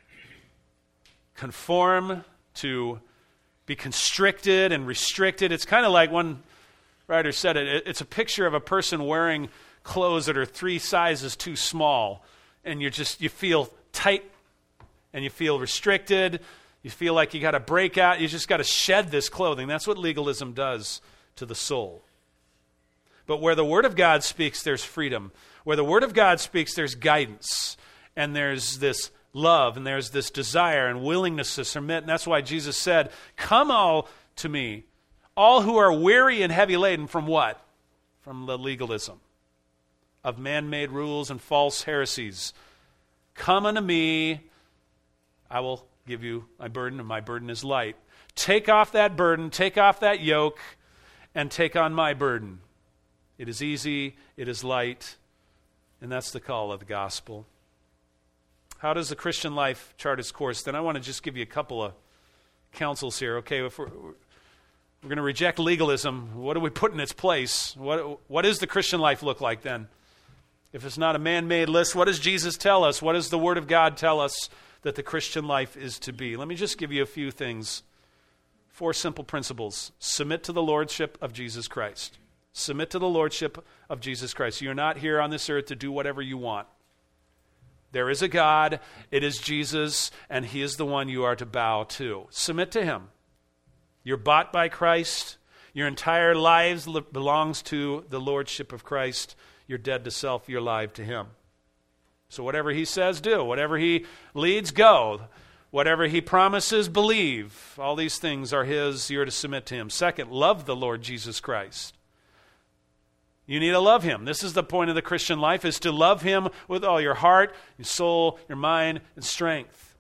conform, to be constricted and restricted. It's kind of like one writer said it, it's a picture of a person wearing clothes that are three sizes too small, and you just you feel tight and you feel restricted. You feel like you got to break out. You just got to shed this clothing. That's what legalism does to the soul. But where the Word of God speaks, there's freedom. Where the Word of God speaks, there's guidance. And there's this love, and there's this desire and willingness to submit. And that's why Jesus said, come all to me, all who are weary and heavy laden. From what? From the legalism of man-made rules and false heresies. Come unto me, I will give you my burden, and my burden is light. Take off that burden, take off that yoke, and take on my burden. It is easy, it is light, And that's the call of the gospel. How does the Christian life chart its course? Then I want to just give you a couple of counsels here. Okay, if we're, we're going to reject legalism, what do we put in its place? What, what does the Christian life look like then? If it's not a man-made list, what does Jesus tell us? What does the Word of God tell us that the Christian life is to be? Let me just give you a few things. Four simple principles. Submit to the lordship of Jesus Christ. Submit to the lordship of Jesus Christ. You're not here on this earth to do whatever you want. There is a God, it is Jesus, and He is the one you are to bow to. Submit to Him. You're bought by Christ. Your entire lives belongs to the lordship of Christ. You're dead to self, you're alive to Him. So whatever He says, do. Whatever He leads, go. Whatever He promises, believe. All these things are His. You're to submit to Him. Second, love the Lord Jesus Christ. You need to love Him. This is the point of the Christian life, is to love Him with all your heart, your soul, your mind, and strength.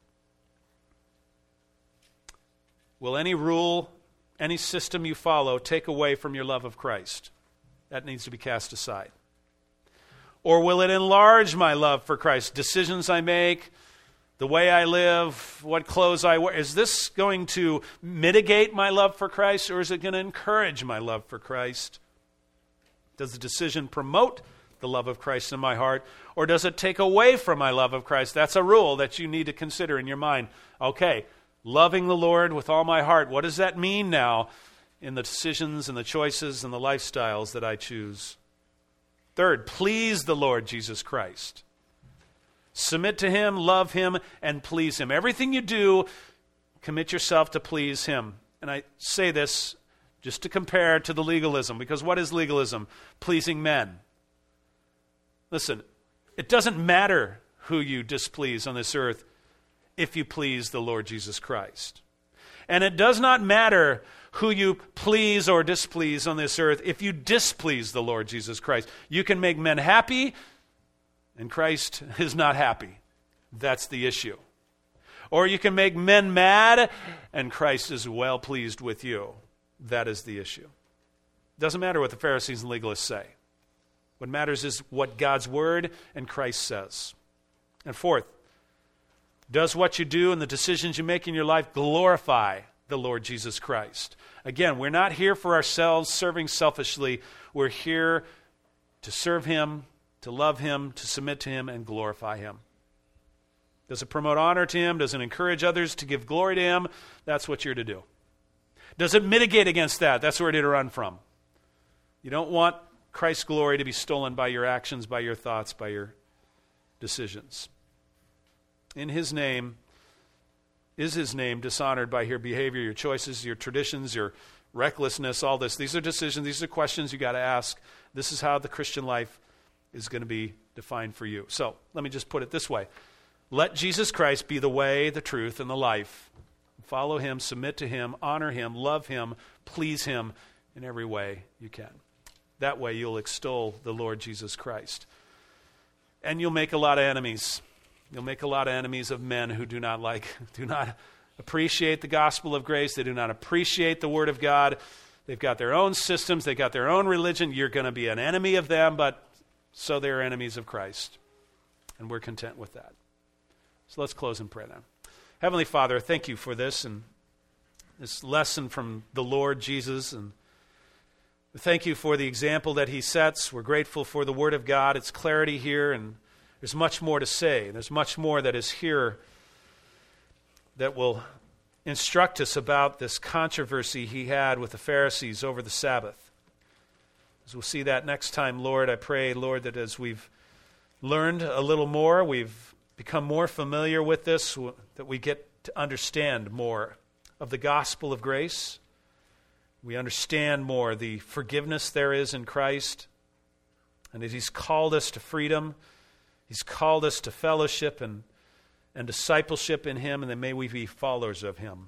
Will any rule, any system you follow take away from your love of Christ? That needs to be cast aside. Or will it enlarge my love for Christ? Decisions I make, the way I live, what clothes I wear. Is this going to mitigate my love for Christ, or is it going to encourage my love for Christ? Does the decision promote the love of Christ in my heart, or does it take away from my love of Christ? That's a rule that you need to consider in your mind. Okay, loving the Lord with all my heart. What does that mean now in the decisions and the choices and the lifestyles that I choose? Third, please the Lord Jesus Christ. Submit to Him, love Him, and please Him. Everything you do, commit yourself to please Him. And I say this just to compare to the legalism, because what is legalism? Pleasing men. Listen, it doesn't matter who you displease on this earth if you please the Lord Jesus Christ. And it does not matter who you please or displease on this earth if you displease the Lord Jesus Christ. You can make men happy, and Christ is not happy. That's the issue. Or you can make men mad, and Christ is well pleased with you. That is the issue. Doesn't matter what the Pharisees and legalists say. What matters is what God's Word and Christ says. And fourth, does what you do and the decisions you make in your life glorify the Lord Jesus Christ? Again, we're not here for ourselves, serving selfishly. We're here to serve Him, to love Him, to submit to Him, and glorify Him. Does it promote honor to Him? Does it encourage others to give glory to Him? That's what you're to do. Does it mitigate against that? That's where you're to run from. You don't want Christ's glory to be stolen by your actions, by your thoughts, by your decisions. In His name, is His name dishonored by your behavior, your choices, your traditions, your recklessness, all this? These are decisions, these are questions you got to ask. This is how the Christian life is going to be defined for you. So, let me just put it this way. Let Jesus Christ be the way, the truth, and the life. Follow Him, submit to Him, honor Him, love Him, please Him in every way you can. That way you'll extol the Lord Jesus Christ. And you'll make a lot of enemies. You'll make a lot of enemies of men who do not like, do not appreciate the gospel of grace. They do not appreciate the Word of God. They've got their own systems. They've got their own religion. You're going to be an enemy of them, but so they're enemies of Christ. And we're content with that. So let's close in prayer then. Heavenly Father, thank You for this and this lesson from the Lord Jesus. And thank You for the example that He sets. We're grateful for the Word of God, its clarity here, and there's much more to say. There's much more that is here that will instruct us about this controversy He had with the Pharisees over the Sabbath. As we'll see that next time, Lord, I pray, Lord, that as we've learned a little more, we've become more familiar with this, that we get to understand more of the gospel of grace. We understand more the forgiveness there is in Christ, and that He's called us to freedom. He's called us to fellowship and, and discipleship in Him, and that may we be followers of Him.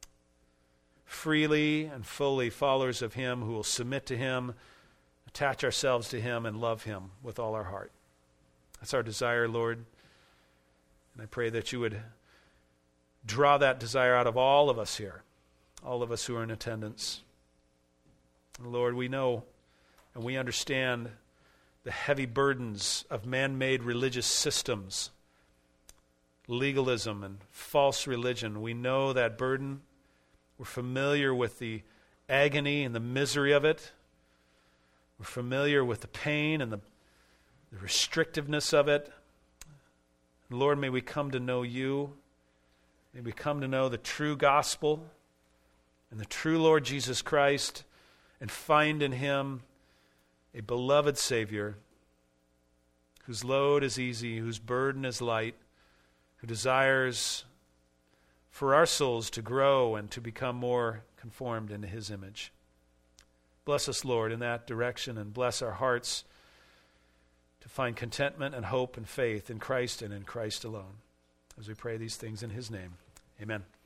Freely and fully followers of Him who will submit to Him, attach ourselves to Him, and love Him with all our heart. That's our desire, Lord. And I pray that You would draw that desire out of all of us here, all of us who are in attendance. And Lord, we know and we understand the heavy burdens of man-made religious systems, legalism and false religion. We know that burden. We're familiar with the agony and the misery of it. We're familiar with the pain and the, the restrictiveness of it. And Lord, may we come to know you. May we come to know the true gospel and the true Lord Jesus Christ, and find in him a beloved Savior whose load is easy, whose burden is light, who desires for our souls to grow and to become more conformed into his image. Bless us, Lord, in that direction, and bless our hearts to find contentment and hope and faith in Christ and in Christ alone. As we pray these things in his name, amen.